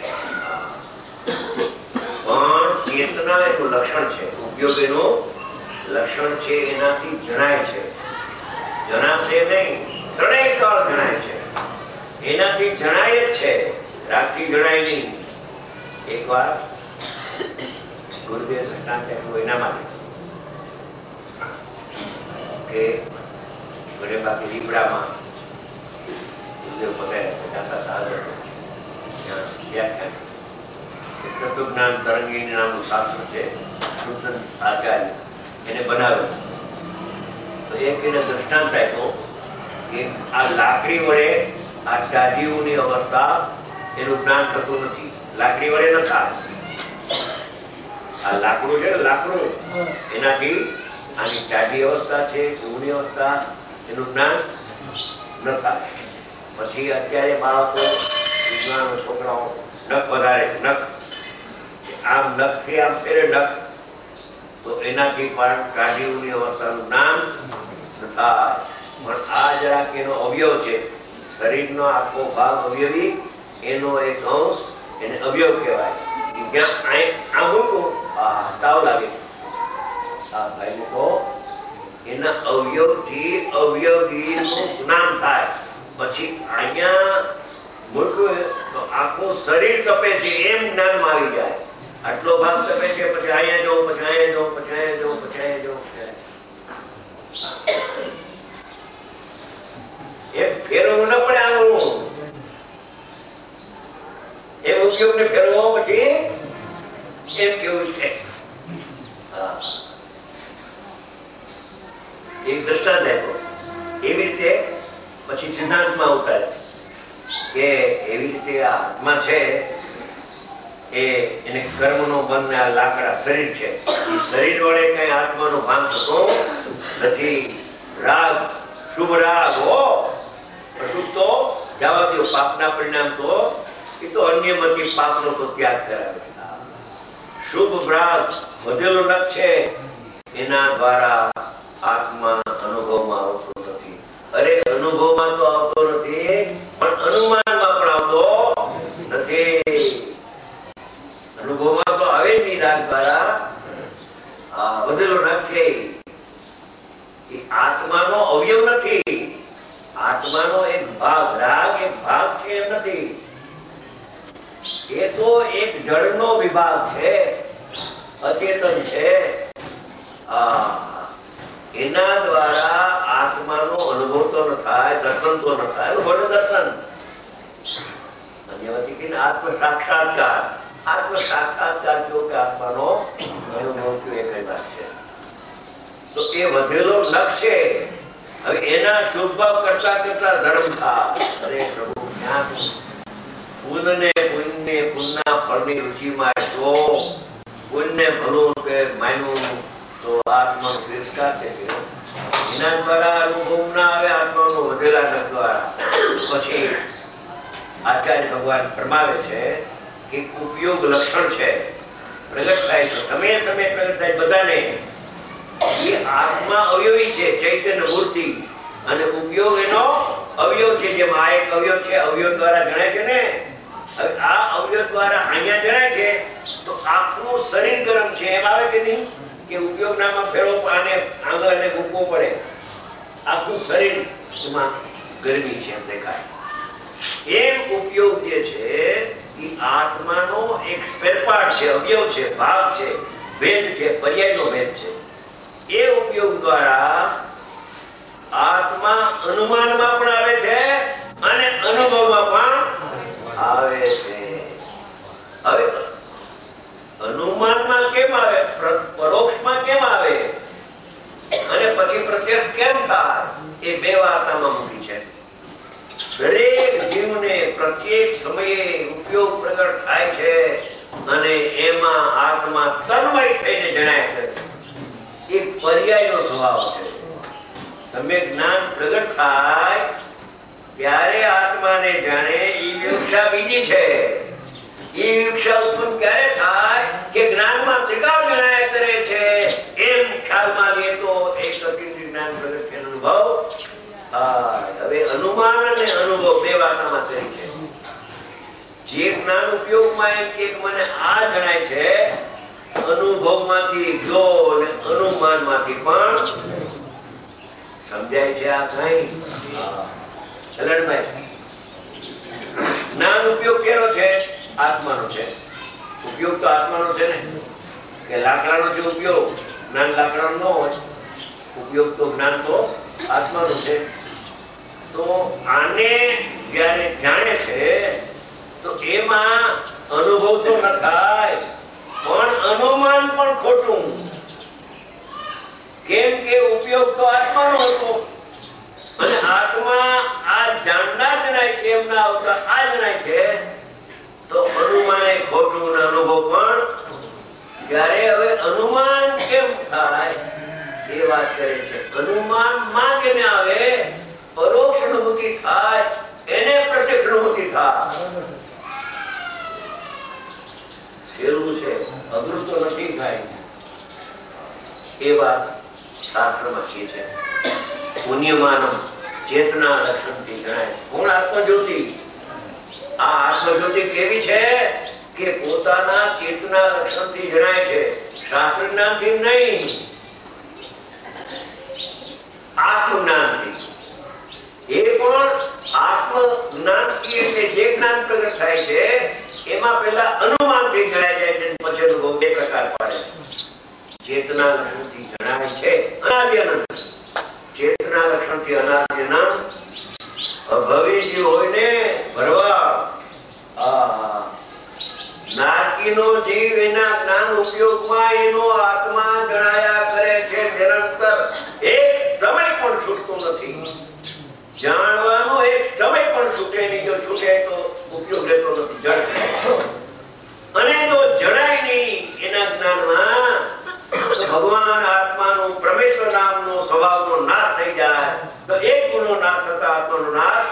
પણ ચેતના એનું લક્ષણ છે, ઉપયોગ એનું લક્ષણ છે, એનાથી જણાય છે. જણાશે નહીં, ત્રણેય કાળ જણાય છે, એનાથી જણાય જ છે, રાગથી જણાય નહીં. એક વાર ગુરુદેવ દ્રષ્ટાંત એના માટે કે ઘરે બાકી લીપડામાં ગુરુદેવ પધાર્યા ત્યાં વ્યાખ્યાન તત્વજ્ઞાન તરંગીણી નામનું શાસ્ત્ર છે, નૂતન આચાર્ય એને બનાવ્યું. તો એક એને દ્રષ્ટાંત આપ્યો કે આ લાકડી વડે આ ચાજીઓની અવસ્થા એનું જ્ઞાન થતું નથી. લાકડી વડે ન થાય. આ લાકડું છે ને, લાકડું એનાથી આની ચાજી અવસ્થા છે, ઊંઘની અવસ્થા, એનું જ્ઞાન ન થાય. પછી અત્યારે બાળકો વિજ્ઞાન છોકરાઓ નખ વધારે, નખ આમ નખથી આમ ફેરે નખ, તો એનાથી પણ ચાજીઓની અવસ્થાનું જ્ઞાન ન થાય. પણ આ જરાક એનો અવયવ છે, શરીરનો આખો ભાગ અવયવી, એનો એક અંશ, એને અવયવ કહેવાય. જ્યાં આ મૂકું તાવ લાગે, આ ભાઈ મૂકો, એના અવયવથી અવયવીનું જ્ઞાન થાય. પછી અહીંયા મૂકવું તો આખું શરીર તપે છે એમ જ્ઞાનમાં આવી જાય. આટલો ભાગ તપે છે, પછી અહીંયા જવું, પછી અહીંયા જવું, પછી અહીંયા જવું, પછી અહીંયા જવું, એમ ફેરવવું ન પડે. આનું એ ઉપયોગને ફેરવો પછી એમ કેવું છે. એક દ્રષ્ટાંત આપ્યો. એવી રીતે પછી સિદ્ધાંતમાં ઉતારે કે એવી રીતે આ આત્મા છે એને કર્મનો બંધ, આ લાકડા શરીર છે, એ શરીર વડે કઈ આત્માનું ભાન થતું નથી. રાગ, શુભ રાગ હો, અશુભ તો જવા દો, પાપના પરિણામ તો એ તો અન્યમાંથી પાપનો તો ત્યાગ કરાવે. શુભ રાગ વધેલો નખ છે, એના દ્વારા આત્મા અનુભવમાં આવતો નથી. અરે અનુભવમાં તો આવતો નથી, પણ અનુમાનમાં પણ આવતો નથી. અનુભવમાં તો આવે જ નહીં. રાગ દ્વારા વધેલો નખ છે, એ આત્માનો અવયવ નથી. આત્માનો એક ભાગ, રાગ એક ભાગ છે એમ નથી. એ તો એક જળનો વિભાગ છે, અચેતન છે. એના દ્વારા આત્માનો અનુભવ તો ન થાય, દર્શન તો ન થાય. અનુભવ દર્શન આત્મ સાક્ષાત્કાર, આત્મ સાક્ષાત્કાર કયો કે આત્માનો અનુભવ કયો, એ કઈ વાત છે. તો એ વધેલો નખ છે. હવે એના શુભ ભાવ કરતા કરતા ધર્મ થાય. અરે પ્રભુ ક્યાં પુણ્યને પુણ્યના ફળની રુચિમાં જો પુણ્ય ભલું કે માન્યું તો આત્માનો તિરસ્કાર છે. એના દ્વારા અનુભવ ના આવે આત્માનો વધેલા નખ દ્વારા. પછી આચાર્ય ભગવાન ફરમાવે છે કે ઉપયોગ લક્ષણ છે, પ્રગટ થાય છે, સમય સમય પ્રગટ થાય બધાને. એ આત્મા અવયવી છે, ચૈતન્ય મૂર્તિ, અને ઉપયોગ એનો અવયવ છે. જેમ આ એક અવયવ છે, અવયવ દ્વારા જણાય છે ને. હવે આ અવયવ દ્વારા અહીંયા જણાય છે, તો આખું શરીર ગરમ છે એમ આવે કે નહીં? કે ઉપયોગ નામાં ફેરવો, આને આંગળને મૂકવો પડે, આખું શરીર એમાં ગરમી છે એમ દેખાય. એમ ઉપયોગ જે છે એ આત્માનો એક સ્પેરપાર્ટ છે, અવયવ છે, ભાગ છે, ભેદ છે, પર્યાયનો ભેદ છે. એ ઉપયોગ દ્વારા આત્મા અનુમાનમાં પણ આવે છે અને અનુભવમાં પણ આવે છે. હવે અનુમાનમાં અનુમાનમાં કેમ આવે, પરોક્ષમાં કેમ આવે અને પછી પ્રત્યક્ષ કેમ થાય, એ બે વાત આમાં મૂકી છે. દરેક જીવને પ્રત્યેક સમયે ઉપયોગ પ્રગટ થાય છે અને એમાં આત્મા તન્મય થઈને જણાય છે. એ પર્યાયનો સ્વભાવ છે. સમ્યક જ્ઞાન પ્રગટ થાય ત્યારે આત્માને જાણે એ વિવક્ષા બીજી છે. એ વિવક્ષા ઉત્પન્ન ક્યારે થાય કે જ્ઞાનમાં ત્રિકાળ જણાય કરે છે, એમ ખ્યાલમાં લે તો એક અતિન્દ્રિય જ્ઞાન પ્રગટ છે અનુભવ. હવે અનુમાન અને અનુભવ બે વાતમાં કરી છે. જે જ્ઞાન ઉપયોગમાં એમ કે મને આ જણાય છે, અનુભવમાંથી જો અને અનુમાનમાંથી પણ સમજાય છે. આ કઈ ચલણભાઈ જ્ઞાન ઉપયોગ કેનો છે? આત્માનો છે. ઉપયોગ તો આત્માનો છે ને, કે લાકડાનો છે ઉપયોગ, જ્ઞાન લાકડાનો ન હોય. ઉપયોગ તો જ્ઞાન તો આત્માનો છે. તો આને જ્યારે જાણે છે તો એમાં અનુભવ તો ન થાય, પણ અનુમાન પણ ખોટું. કેમ કે ઉપયોગ તો આત્માનો હતો અને આત્મા આ જાણનાર જણાય છે, એમના અવતાર આ જણાય છે, તો અનુમાન એ ખોટું અને અનુભવ પણ. ત્યારે હવે અનુમાન કેમ થાય એ વાત કરે છે. અનુમાન માં કેને આવે, પરોક્ષ અનુભૂતિ થાય, એને પ્રત્યક્ષ અનુભૂતિ થાય. સહેલું છે, અઘરું તો નથી થાય. એ વાત શાસ્ત્રમાં કહે છે. પુણ્યમાનમ ચેતના લક્ષણથી જણાય. કોણ આત્મજ્યોતિ? આ આત્મજ્યોતિ કેવી છે કે પોતાના ચેતના લક્ષણથી જણાય છે, શાસ્ત્ર જ્ઞાનથી નહીં, આત્મજ્ઞાનથી. એ પણ આત્મ જ્ઞાનથી એટલે જે જ્ઞાન પ્રગટ થાય છે એમાં પહેલા અનુમાનથી જણાય જાય છે, પછી અનુભવ બે પ્રકાર પડે. ચેતના લક્ષણથી જણાય છે અનાદિ અનંત. ચેતના લક્ષણથી અનાદિ અનંત. અભવી જે હોય ને ભરવા, નારકીનો જીવ એના જ્ઞાન ઉપયોગમાં એનો આત્મા જણાયા કરે છે નિરંતર. એક સમય પણ છૂટતો નથી. જાણવાનો એક સમય પણ છૂટે નહીં. જો છૂટે તો ઉપયોગ રહેતો નથી, જડ. અને જો જણાય નહીં એના જ્ઞાનમાં તો ભગવાન આત્માનું પરમેશ્વર નામનો સ્વભાવનો નાશ થઈ જાય. તો એક ગુણનો નાશ થતા આત્માનો નાશ.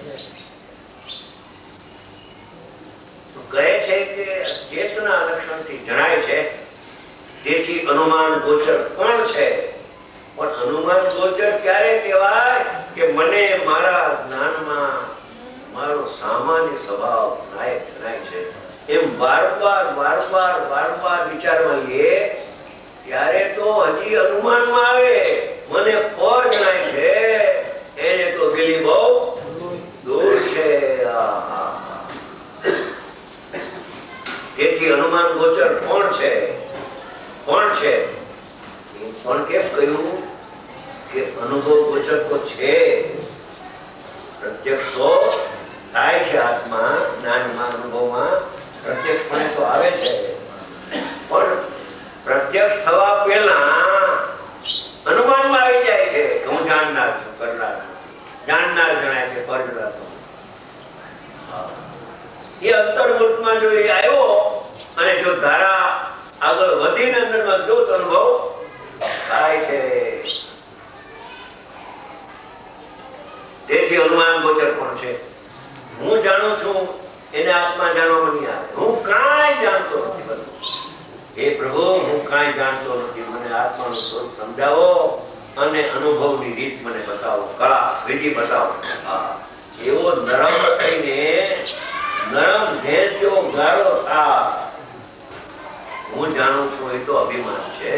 કહે છે કે ચેતના લક્ષણથી જણાય છે, તેથી અનુમાન ગોચર પણ છે. પણ અનુમાન ગોચર ક્યારે કહેવાય કે મને મારા જ્ઞાનમાં મારો સામાન્ય સ્વભાવ નાયક જણાય છે, એમ વારંવાર વારંવાર વારંવાર વિચારવા લઈએ ત્યારે તો હજી અનુમાનમાં આવે. મને પર જણાય છે, એને તો દિલી બહુ દૂર છે. તેથી અનુમાન ગોચર કોણ છે? કોણ છે? પણ કેમ કહ્યું કે અનુભવ ગોચર તો છે. પ્રત્યક્ષ તો થાય છે આત્મા જ્ઞાનમાં, અનુભવમાં પ્રત્યક્ષપણે તો આવે છે. પણ પ્રત્યક્ષ થવા પહેલા અનુમાનમાં આવી જાય છે કે હું જાણનાર છું, કરનાર છું. જાણનાર જણાય છે, કરનાર. એ અંતર્મુખમાં જો એ આવ્યો અને જો ધારા આગળ વધીને અંદરમાં જો અનુભવ થાય છે. તેથી અનુમાન ગોચર પણ છે. હું જાણું છું એને આત્મા જાણવામાં નહીં આવે. હું કાંઈ જાણતો નથી. હે પ્રભુ, હું કાંઈ જાણતો નથી, મને આત્માનું સ્વરૂપ સમજાવો અને અનુભવની રીત મને બતાવો, કળા વિધિ બતાવો. એવો નરમ થઈને નરમ ભેંચો ગાળો થા. હું જાણું છું એ તો અભિમાન છે.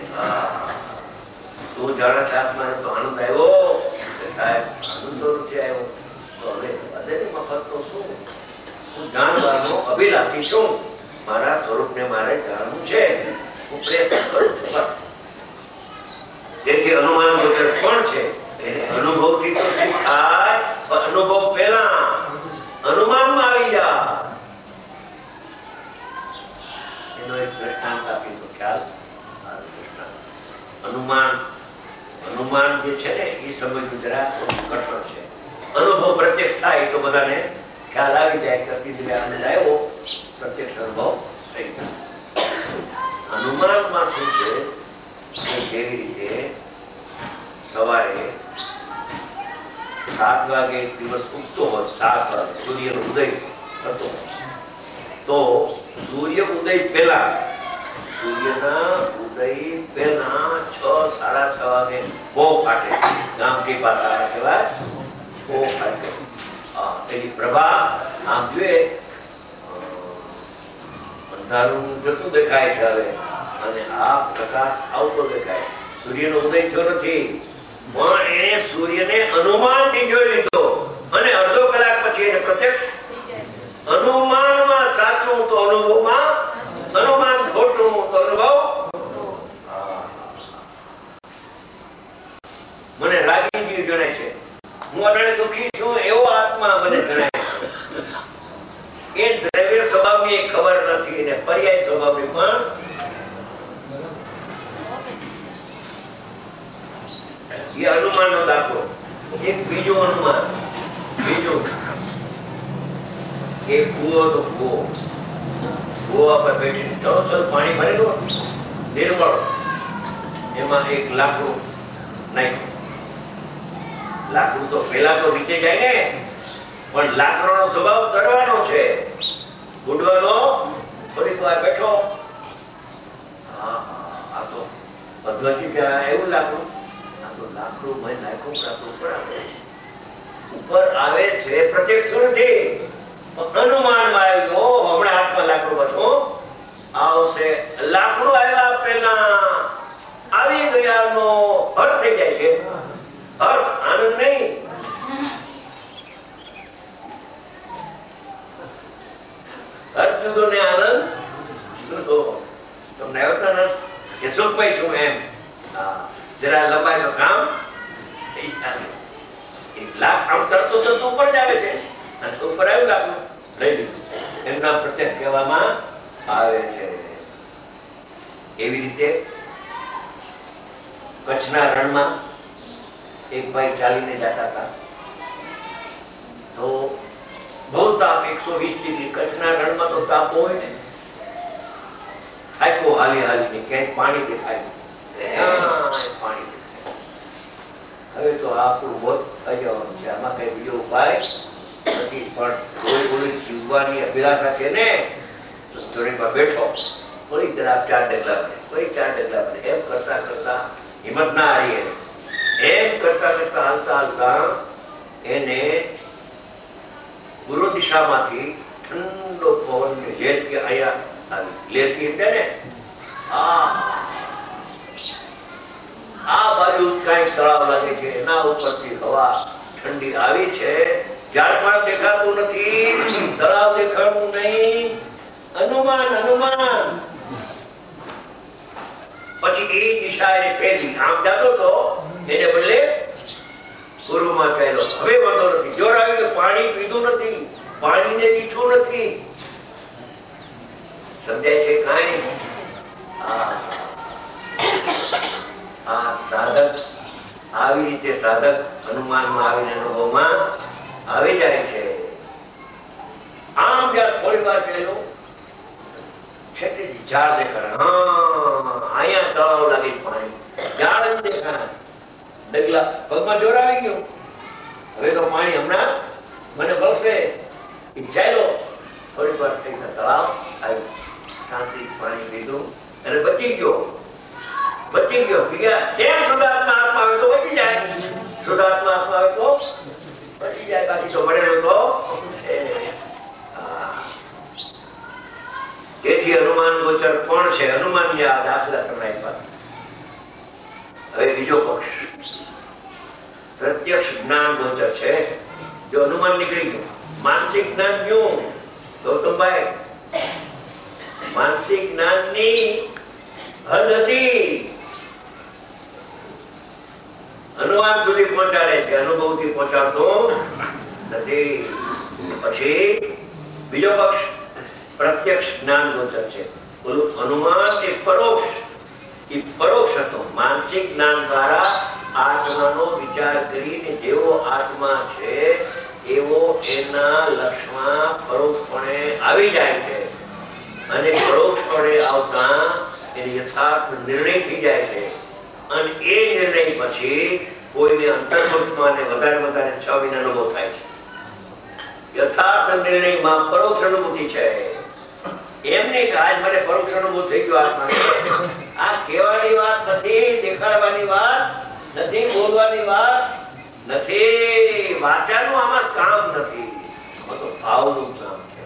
તું જાણે છે આત્માને તો આનંદ આવ્યો, સાહેબ આનંદ તો નથી આવ્યો. તો હવે વધે મફત તો શું? હું જાણવાનો અભિલાષી છું. મારા સ્વરૂપને મારે જાણવું છે. હું પ્રયત્ન કરું છું. તેથી અનુમાન ગોચર કોણ છે? એને અનુભવથી તો સુખ થાય, પણ અનુભવ પહેલા અનુમાનમાં આવી જાય. એનો એક દ્રષ્ટાંત આપી દો. ખ્યાલ આવે. અનુમાન અનુમાન જે છે ને એ સમજવું જરા કઠણ છે. અનુભવ પ્રત્યક્ષ થાય તો બધાને ખ્યાલ આવી જાય કે અતિદિવ્ય આનંદ આવ્યો, પ્રત્યક્ષ અનુભવ થઈ ગયો. અનુમાનમાં શું છે કે જેવી રીતે સવારે 7 વાગે દિવસ ઉગતો હોય, 7 વાગે સૂર્યનો ઉદય થતો, તો સૂર્ય ઉદય પહેલા, સૂર્યના ઉદય પહેલા 6, 6:30 વાગે બહુ ફાટે. ગામઠી પાતા કહેવાય બહુ ફાટે. એની પ્રભા આમ જોઈએ અંધારું જતું દેખાય છે હવે, અને આ પ્રકાશ આવતો દેખાય. સૂર્યનો ઉદય થયો નથી, પણ એને સૂર્યને અનુમાનથી જોઈ લીધો, અને અડધો કલાક પછી એને પ્રત્યક્ષ. અનુમાનમાં સાચું તો અનુભવમાં, અનુમાન ખોટું તો અનુભવ. મને રાગી જીવ જણાય છે, હું અટાણે દુઃખી છું એવો આત્મા મને જણાય છે. એ દ્રવ્ય સ્વભાવની ખબર નથી, અને પર્યાય સ્વભાવની પણ. એ અનુમાનનો દાખલો. એક બીજું અનુમાન, બીજું કે કૂવો તો કૂવો, કૂવા પર બેઠી ચલો પાણી ભરેલું નિર્મળ, એમાં એક લાકડું નાખ્યું. લાકડું તો પેલા તો નીચે જાય ને, પણ લાકડાનો સ્વભાવ તરવાનો છે, ઉડવાનો. થોડીક વાર બેઠો, આ તો પદ્ધતિ ત્યાં એવું લાકડું, આ તો લાકડું મેં નાખ્યું, ઉપર આવે છે. પ્રત્યક્ષ નથી, અનુમાનમાં આવ્યો. હમણાં હાથમાં લાકડું પાછું આવશે. લાકડું આવ્યા પહેલા આવી ગયાનો અર્થ થઈ જાય છે. અર્થ આનંદ નહીં. અર્થ જુદો ને આનંદ જુદો. તમને આવ્યો ને કે સુખમય છું એમ, જરા લંબાઈ તો કામ થઈ જાય. 1 લાખ આમ તરતો તરતો ઉપર જ આવે છે, અને ઉપર આવ્યું લાકડું લઈ લીધું. એમના પ્રત્યક્ષ કહેવામાં આવે છે. એવી રીતે કચ્છના રણમાં એક ભાઈ ચાલીને જતા હતા, તો બહુ તાપ, 120 ડિગ્રી. કચ્છના રણમાં તો તાપ હોય ને, થાક્યો હાલી હાલીને, ક્યાંય પાણી દેખાય, પાણી દેખાય. હવે તો આપણું મોત થઈ જવાનું છે, આમાં કઈ બીજો ઉપાય નથી. પણ કોઈ જીવવાની અભિલાષા છે ને, ધોરણમાં બેઠો, કોઈ જરાક 4 ડગલા બને, કોઈ 4 ડગલા બને, એમ કરતા કરતા હિંમત ના હારી. એમ કરતા કરતા હાલતા હાલતા એને પૂર્વ દિશામાંથી ઠંડો પવન લેરકી અહીંયા આવી. લેરકી એટલે ને આ બાજુ કઈ તળાવ લાગે છે, એના ઉપરથી હવા ઠંડી આવી છે. ઝાડપાન દેખાતું નથી, તળાવ દેખાતું નહીં. અનુમાન અનુમાન. પછી એ દિશા એને ફેરવી. આમ જતો તો એને બદલે પૂર્વમાં ચાલ્યો. હવે વાંધો નથી, જોર આવી કે પાણી પીધું નથી, પાણીને દીઠું નથી. સમજાય છે કાંઈ? આ સાધક આવી રીતે સાધક અનુમાનમાં આવીને અનુભવમાં આવી જાય છે. આમ જ્યાં થોડી વાર પહેલું છેટેથી ઝાડ દેખાય, અહીંયા તળાવ લાગે પાણી, ઝાડ જ દેખાય. ડગલા પગમાં જોર આવી ગયું, હવે તો પાણી હમણાં મને મળશે. ચાલ્યો, થોડી વાર થઈ તળાવ આવ્યું, શાંતિ પાણી પીધું અને બચી ગયો. બીજા કેમ શુદ્ધાત્મા આત્મા આવે તો બચી જાય, શુદ્ધાત્મા આત્મા આવે તો બચી જાય, બાકી તો મળેલો તો. તેથી અનુમાન ગોચર કોણ છે? અનુમાન આ દાખલા તમને આપ્યા. હવે બીજો પક્ષ પ્રત્યક્ષ જ્ઞાન ગોચર છે. જો અનુમાન નીકળી ગયું, માનસિક જ્ઞાન ગયું. ગૌતમભાઈ, માનસિક જ્ઞાનની હદ હતી, અનુમાન સુધી પહોંચાડે છે, અનુભવથી પહોંચાડતો નથી. પછી બીજો પક્ષ પ્રત્યક્ષ જ્ઞાન ગોચર છે. બોલું અનુમાન એ પરોક્ષ હતો. માનસિક જ્ઞાન દ્વારા આત્માનો વિચાર કરીને જેવો આત્મા છે એવો એના લક્ષમાં પરોક્ષપણે આવી જાય છે અને પરોક્ષપણે આવતા એને યથાર્થ નિર્ણય થઈ જાય છે અને એ નિર્ણય પછી કોઈને અંતર્મુખમાં વધારે 6 મહિનાનો અનુભવ થાય છે. યથાર્થ નિર્ણયમાં પરોક્ષ અનુભૂતિ છે. એમ નહીં કે આજ મને પરોક્ષ અનુભવ થઈ ગયો આત્મા. આ કહેવાની વાત નથી, દેખાડવાની વાત નથી, બોલવાની વાત નથી. વાચાનું આમાં કામ નથી, આમાં તો ભાવનું કામ છે.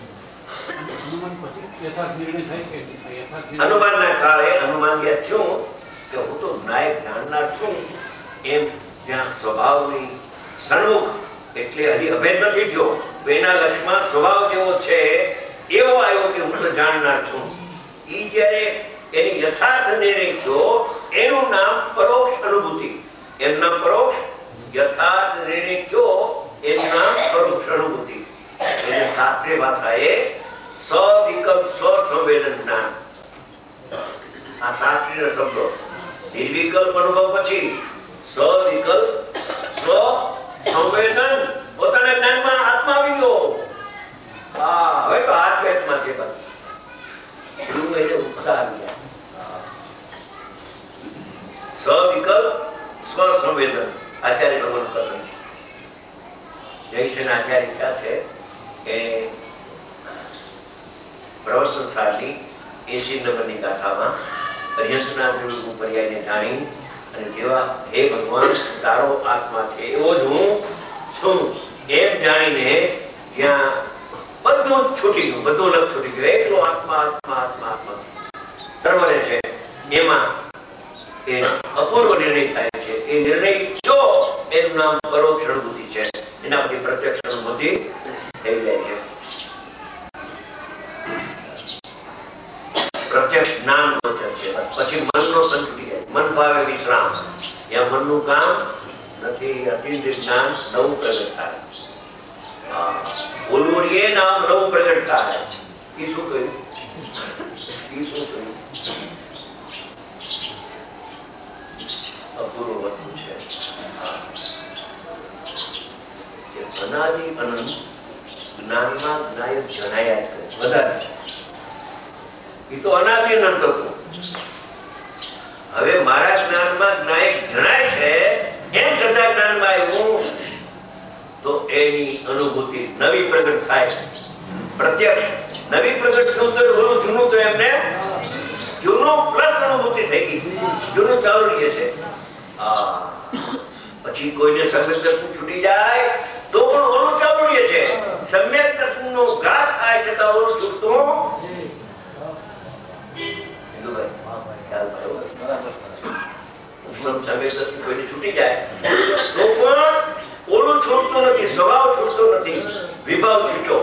અનુમાનના કાળે અનુમાન થયું કે હું તો નાયક જાણનાર છું એમ ત્યાં સ્વભાવની સન્મુખ એટલે હજી અભેદ નથી થયો. એના લક્ષમાં સ્વભાવ જેવો છે એવો આવ્યો કે હું તો જાણનાર છું. એ જયારે એની યથાર્થ નિર્ણય થયો એનું નામ પરોક્ષ અનુભૂતિ. એનું નામ પરોક્ષ. યથાર્થ નિર્ણય થયો એનું નામ પરોક્ષ અનુભૂતિ. એટલે શાસ્ત્રીય ભાષાએ સ્વવિકલ્પ સ્વસંવેદન જ્ઞાન. આ શાસ્ત્રીય શબ્દો. નિર્વિકલ્પ અનુભવ પછી સ્વવિકલ્પ સ્વ સંવેદન પોતાના જ્ઞાનમાં આત્મા આવી ગયો. હવે તો હાથ પેટમાં છે બધું. એને ઉત્સાહ આવી જાય. સ્વવિકલ્પ સ્વ સંવેદન. આચાર્ય ભગવાન કથન જયસેન આચાર્ય ક્યાં છે એ પ્રવચન સારની 80 નંબરની ગાથામાં અર્યંતના પર્યાયને જાણી અને જેવા હે ભગવાન તારો આત્મા છે એવો જ હું છું એમ જાણીને જ્યાં બધું છૂટી ગયું, બધું લક્ષ છૂટી ગયું, એકલો આત્મા આત્મા આત્મા આત્મા સર્વને છે. એમાં એ અપૂર્વ નિર્ણય થાય છે. એ નિર્ણય જો એનું નામ પરોક્ષ અનુભૂતિ છે. એના પછી પ્રત્યક્ષ અનુભૂતિ થઈ જાય છે. પ્રત્યક્ષ જ્ઞાન ગોચર છે. પછી મનનો સંતૂટી જાય. મન ભાવે વિશ્રામ. ત્યાં મનનું કામ નથી. અતિન્દ્રિય જ્ઞાન નવું પ્રગટ થાય. બોલવું એ નામ નવું પ્રગટ થાય. એ શું કહ્યું? અપૂર્વ વસ્તુ છે. અનાદિ અનંત જ્ઞાનમાં જ્ઞાયક જણાયા કરે વધારે. એ તો અનાદિ અનંત હતું. હવે મારા જ્ઞાનમાં જ્ઞાયક જણાય છે એમ છતાં જ્ઞાનમાં આવ્યું તો એની અનુભૂતિ નવી પ્રગટ થાય. પ્રત્યક્ષ નવી પ્રગટ થયું તો ઓલું જૂનું તો એમને જૂનું પ્લસ અનુભૂતિ થઈ ગઈ. જૂનું ચાલુ રહે છે. પછી કોઈને સમ્યક દર્શન છૂટી જાય તો પણ ઓલું ચાલુ રહે છે. સમ્યક દર્શન નો ઘાત થાય છતાં ઓલું છૂટતું કોઈને છૂટી જાય તો પણ ઓલું છૂટતું નથી. સ્વભાવ છૂટતો નથી. વિભાવ છૂટો.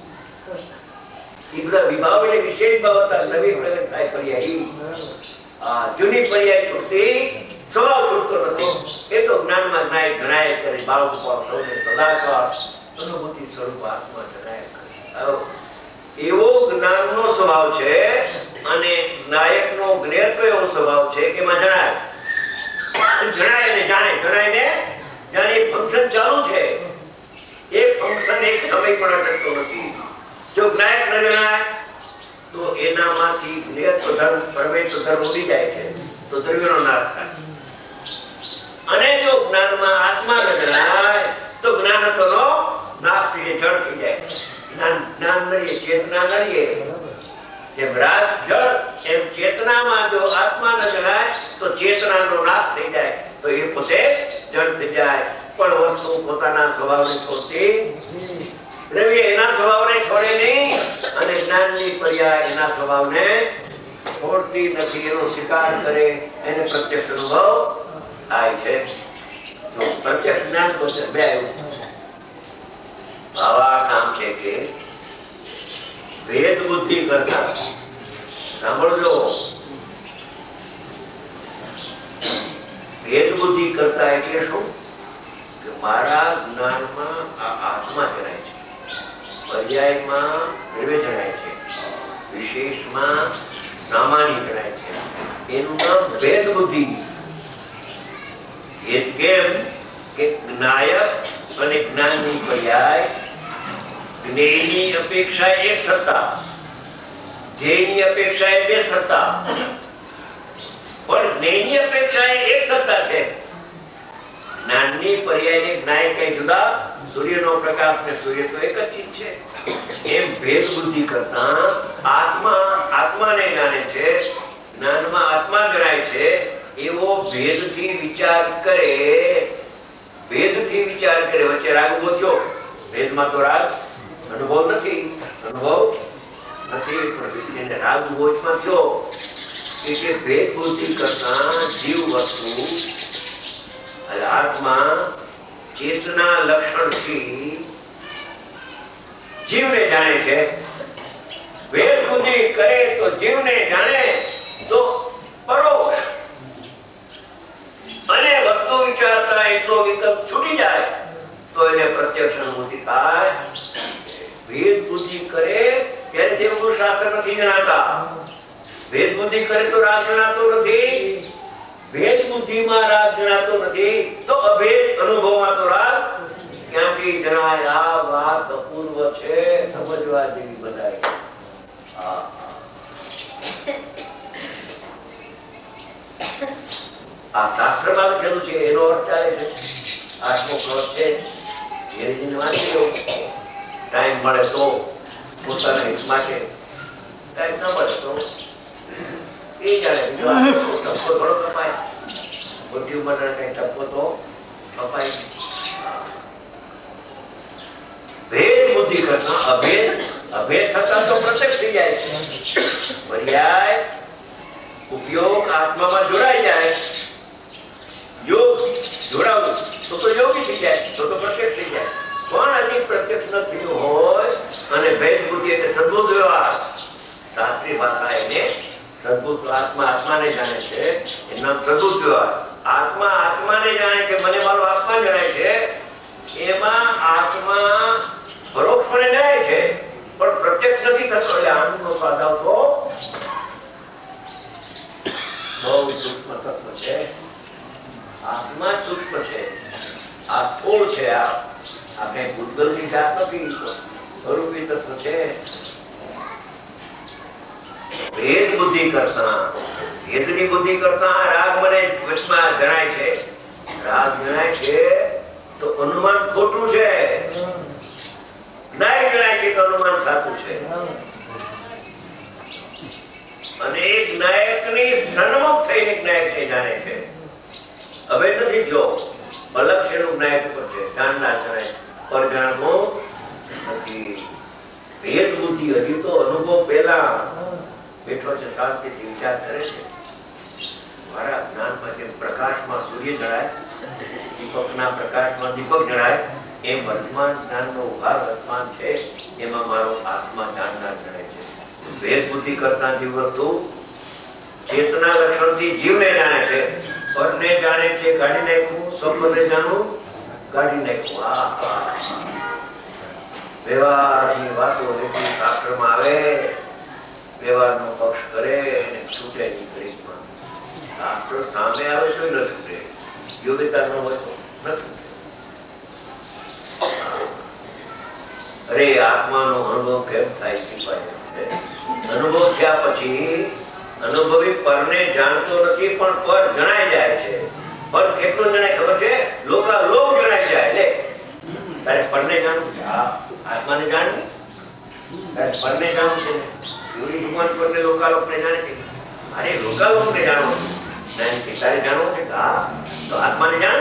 એ બધા વિભાવ એટલે વિશેષ ભાવ હતા. નવી પ્રગટ થાય પર્યાય. જૂની પર્યાય છૂટતી, સ્વભાવ છૂટતો નથી. એ તો જ્ઞાનમાં જ્ઞાય જણાય કરે. બાળકો સૌને સદાકાળ અનુભૂતિ સ્વરૂપ આત્મા જણાય કરે. એવો જ્ઞાનનો સ્વભાવ છે અને નાયકનો જ્ઞેયત્વ એવો સ્વભાવ છે કે એમાં જણાય ને જાણે. જણાય ને જાણે ફંક્શન ચાલુ છે. એ ફંક્શન એક સમય પણ અટકતો નથી. જો જ્ઞાયક ન જણાય તો એનામાંથી જ્ઞેયત્વ ધર્મ પ્રવેશ ધર્મ ઉડી જાય છે તો દ્રવ્યનો નાશ થાય. અને જો જ્ઞાનમાં આત્મા ન જણાય તો જ્ઞાનત્વનો નાશ થઈ જાય, જળ થઈ જાય. જ્ઞાન નડીએ, ચેતના નડીએ. જેમ રાગ જળ એમ ચેતનામાં જો આત્મા ન જણાય તો ચેતનાનો નાશ થઈ જાય તો એ પોતે જળ થઈ જાય. પણ વસ્તુ પોતાના સ્વભાવને છોડતી દ્રવ્ય એના સ્વભાવને છોડે નહીં અને જ્ઞાનની પર્યાય એના સ્વભાવને છોડતી નથી. એનો સ્વીકાર કરે એને પ્રત્યક્ષ અનુભવ થાય છે. પ્રત્યક્ષ જ્ઞાન બે આવ્યું. આવા કામ છે કે ભેદ બુદ્ધિ કરતા. સાંભળજો, ભેદ બુદ્ધિ કરતા એટલે શું? કે મારા જ્ઞાનમાં આ આત્મા જણાય છે, પર્યાયમાં દ્રવ્ય જણાય છે, વિશેષમાં સામાન્ય ગણાય છે. એનું નામ ભેદ બુદ્ધિ. એ કેમ કે જ્ઞાયક અને જ્ઞાનની પર્યાય જ્ઞેયની અપેક્ષા એક સત્તા, ધ્યેયની અપેક્ષા એ બે સત્તા, પણ જ્ઞેયની અપેક્ષા એ એક સત્તા છે. જ્ઞાનની પર્યાયને જ્ઞાય કઈ જુદા, સૂર્યનો પ્રકાશ ને સૂર્ય તો એક જ ચીજ છે. એમ ભેદ બુદ્ધિ કરતા આત્માને જાણે છે, જ્ઞાનમાં આત્મા ગણાય છે. એવો ભેદથી વિચાર કરે, વચ્ચે રાગ ઉભો થયો. ભેદમાં તો રાગ અનુભવ નથી, પણ રાગ ઉભોમાં થયો કે ભેદ બુદ્ધિ કરતા જીવ વસ્તુ આત્મા ચેતના લક્ષણથી જીવને જાણે છે. ભેદ બુદ્ધિ કરે તો જીવને જાણે તો પરોક્ષ, અને વસ્તુ વિચારતા એટલો વિકલ્પ છૂટી જાય તો એને પ્રત્યક્ષ અનુભૂતિ થાય. ભેદ બુદ્ધિ કરે ત્યારે દેવગુરુ શાસ્ત્ર નથી જણાતા. ભેદ બુદ્ધિ કરે તો રાગ જણાતો નથી, ભેદ બુદ્ધિમાં રાગ જણાતો નથી, તો અભેદ અનુભવમાં તો રાગ ક્યાંથી જણાય? આ વાત અપૂર્વ છે, સમજવા જેવી બધાય. આ શાસ્ત્રમાં લખેલું છે, એનો અર્થ ચાલે છે. 8મો શ્લોક છે, વાંચી લો. ટાઈમ મળે તો પોતાના હિત માટે, ટાઈમ ના મળે તો એ જાણે. ટપકો થોડો કપાય, મોટી ઉંમરના કઈ ટપકો તો કપાય. ભેદ બુદ્ધિ કરતા અભેદ થતા તો પ્રત્યક્ષ થઈ જાય છે. પર્યાય ઉપયોગ આત્મામાં જોડાઈ જાય, યોગ જોડાવું તો યોગી થઈ જાય, તો પ્રત્યક્ષ થઈ જાય. પણ હજી પ્રત્યક્ષ ન થયું હોય અને ભેદ બુદ્ધિ એટલે સદબુદ્ધ વ્યવહાર, શાસ્ત્રીય ભાષા એને સદબુદ્ધ, આત્માને જાણે છે, એનું નામ સદબુદ્ધ વ્યવહાર. આત્માને જાણે છે, મને મારો આત્મા જણાય છે. એમાં આત્મા પરોક્ષપણે જાય છે, પણ પ્રત્યક્ષ નથી થતો. એટલે આનંદનો સ્વાદ આવતો બહુ સૂક્ષ્મ તત્વ છે. આત્મા સૂક્ષ્મ છે, આ સ્થૂળ છે. આ કઈ ભૂતગલની જાત નથી, સ્વરૂપી તત્વ છે. ભેદની બુદ્ધિ કરતા રાગ મને વચમાં જણાય છે. રાગ જણાય છે તો અનુમાન ખોટું છે, જ્ઞાય જણાય છે તો અનુમાન સાચું છે. અને એ જ્ઞાયકની સન્મુખ થઈને જ્ઞાયકને જાણે છે. હવે નથી જો અલગ છે એનું જ્ઞાયક ઉપર છે, જાણનાર જણાય પર જાણતો નથી. ભેદ બુદ્ધિ હજી તો અનુભવ પહેલા બેઠો છે, શાંતિથી વિચાર કરે છે. મારા જ્ઞાનમાં જેમ પ્રકાશમાં સૂર્ય જણાય, દીપકના પ્રકાશમાં દીપક જણાય, એમ વર્તમાન જ્ઞાનનો ઉભાર વર્તમાન છે, એમાં મારો આત્મા જાણનાર જણાય છે. ભેદ બુદ્ધિ કરતા જીવ વસ્તુ ચેતના લક્ષણથી જીવને જાણે છે, પરને જાણે છે કાઢી નાખ્યું, સ્વપ્નને જાણવું કાઢી નાખ્યું. વ્યવહારની વાતો જેટલી શાસ્ત્રમાં આવે, વ્યવહારનો પક્ષ કરે અને છૂટે નહીં ઘડીકમાં. શાસ્ત્ર સામે આવે તો ન છૂટે, યોગ્યતા ન હોય તો ન છૂટે. અરે આત્માનો અનુભવ કેમ થાય છે? અનુભવ થયા પછી અનુભવી પરને જાણતો નથી, પણ પર જણાઈ જાય છે. પર કેટલું જણાય ખબર છે? લોકાલોક જણાઈ જાય. લે તારે પરને જાણવું છે, આત્માને જાણવું, તારે પરને જાણવું છે ને. યોગી ભગવાન પરને લોકાલોકને જાણે છે. અરે લોકાલોકને જાણવું છે, તારે જાણવું છે. હા તો આત્માને જાણ.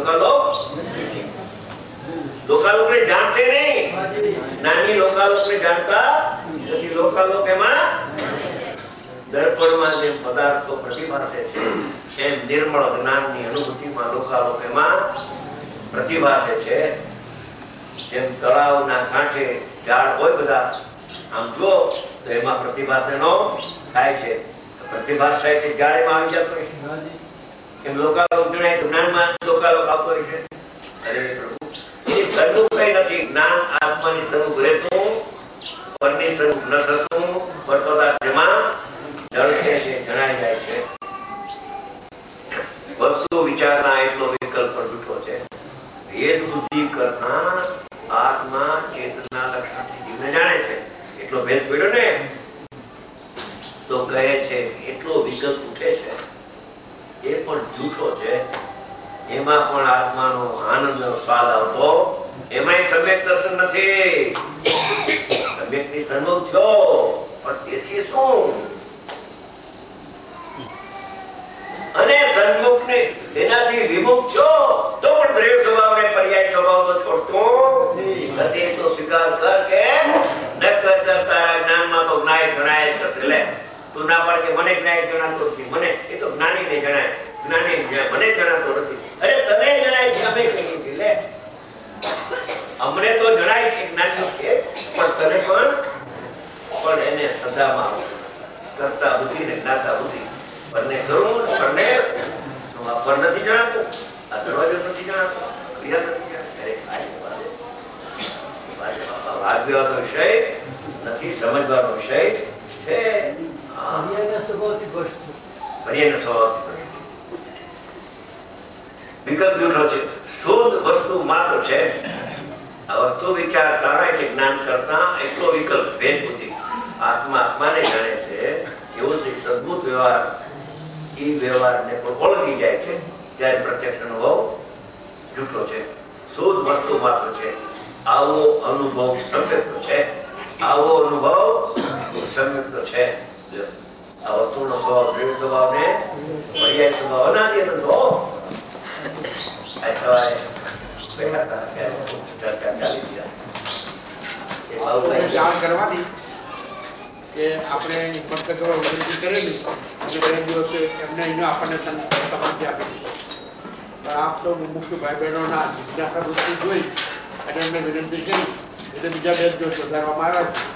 લોકાલોકને જાણશે નહીં. નાની લોકાલોકને જાણતા નથી. લોકાલોક એમાં દર્પણમાં જેમ પદાર્થો પ્રતિભાસે છે, એમ નિર્મળ જ્ઞાનની અનુભૂતિમાં લોકાલોક એમાં પ્રતિભાસે છે. જેમ તળાવના કાંઠે ઝાડ હોય બધા, આમ જુઓ તો એમાં પ્રતિભાસનો થાય છે. પ્રતિભાસ થાય છે, ઝાડ એમાં આવી જતો હોય છે. એમ લોકાલોક જણાય તો જ્ઞાનમાં લોકાલોક આવતો હોય છે. અરે પ્રભુ, એની સન્મુખ કઈ નથી. જ્ઞાન આત્માની સન્મુખ રહેતું પરની સ્વરૂપ ન થતું વર્તોતા જેમાં જળકે છે જણાઈ જાય છે. વસ્તુ વિચારના એટલો વિકલ્પ જૂઠો છે. ભેદ બુદ્ધિ કરતા આત્મા ચેતના લક્ષણથી જીવને જાણે છે એટલો ભેદ પડ્યો ને તો કહે છે એટલો વિકલ્પ ઉઠે છે એ પણ જૂઠો છે. એમાં પણ આત્માનો આનંદનો સ્વાદ આવતો એમાંય સમ્યક દર્શન નથી. સમ્યકની સન્મુખ થયો પણ તેથી શું? અને સન્મુખને તેનાથી વિમુખ થયો તો પણ દ્રવ્ય સ્વભાવને પર્યાય સ્વભાવ તો છોડતો નથી. તો સ્વીકાર કર કે ન કર તારા જ્ઞાનમાં તો જ્ઞાય જણાય જ નથી. લે તું ના પાડ કે મને જ્ઞાય જણાતો નથી. મને એ તો જ્ઞાનીને જણાય, જ્ઞાની મને જણાતો નથી. અરે તને જણાય છે અમે કહીએ છીએ. લે અમને તો જણાય છે જ્ઞાનીઓ છે પણ તને પણ એને સદામાં કરતા બુદ્ધિ ને જ્ઞાતા બુદ્ધિ બંને કરું બંને પર નથી જણાતું. આ દરવાજો નથી જણાતો, ક્રિયા નથી જણાતી. વાદ વિવાદનો વિષય નથી, સમજવાનો વિષય છે. વિકલ્પ જૂઠો છે. શુદ્ધ વસ્તુ માત્ર છે. આ વસ્તુ વિચારતા એટલે જ્ઞાન કરતા એટલો વિકલ્પ ભેદ બુદ્ધિ આત્મા આત્માને જાણે છે એવો સદભૂત વ્યવહાર એ વ્યવહારને પણ ઓળખી જાય છે ત્યારે પ્રત્યક્ષ અનુભવ જૂઠો છે. શુદ્ધ વસ્તુ માત્ર છે. આવો અનુભવ સંયુક્ત છે. આવો અનુભવ સંયુક્ત છે. આ વસ્તુનો સ્વભાવ દ્રવ્ય સ્વભાવ ને પર્યાય સ્વભાવ અનાદિ અનુભવ. જાણ કરવાની કે આપણે વિનંતી કરેલી અને બે દિવસે એમને અહીંયા આપણને સમાધિ આપી. પણ આપ તો મુખ્ય ભાઈ બહેનોના જિજ્ઞાસા વૃત્તિ જોઈ અને એમને વિનંતી કરી એટલે બીજા બે દિવસ વધારવામાં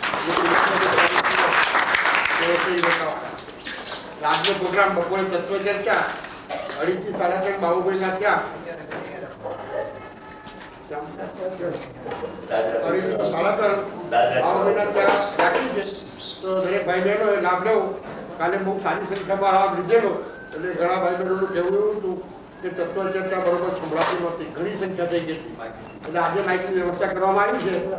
આવ્યા. રાજનો પ્રોગ્રામ બપોરે તત્વ ચર્ચા 2:30 થી 3:30 બાબુભાઈના ત્યાં 2:30 બાબુભાઈના ત્યાં રાખી છે. તો દરેક ભાઈ બહેનોએ લાભ લેવો. કાલે બહુ સારી સંખ્યામાં લાભ લીધેલો એટલે ઘણા ભાઈ બહેનોનું કહેવું એવું હતું કે તત્વ ચર્ચા બરોબર સંભળાતી નહોતી, ઘણી સંખ્યા થઈ ગઈ હતી. એટલે આજે માહિતીની વ્યવસ્થા કરવામાં આવી છે.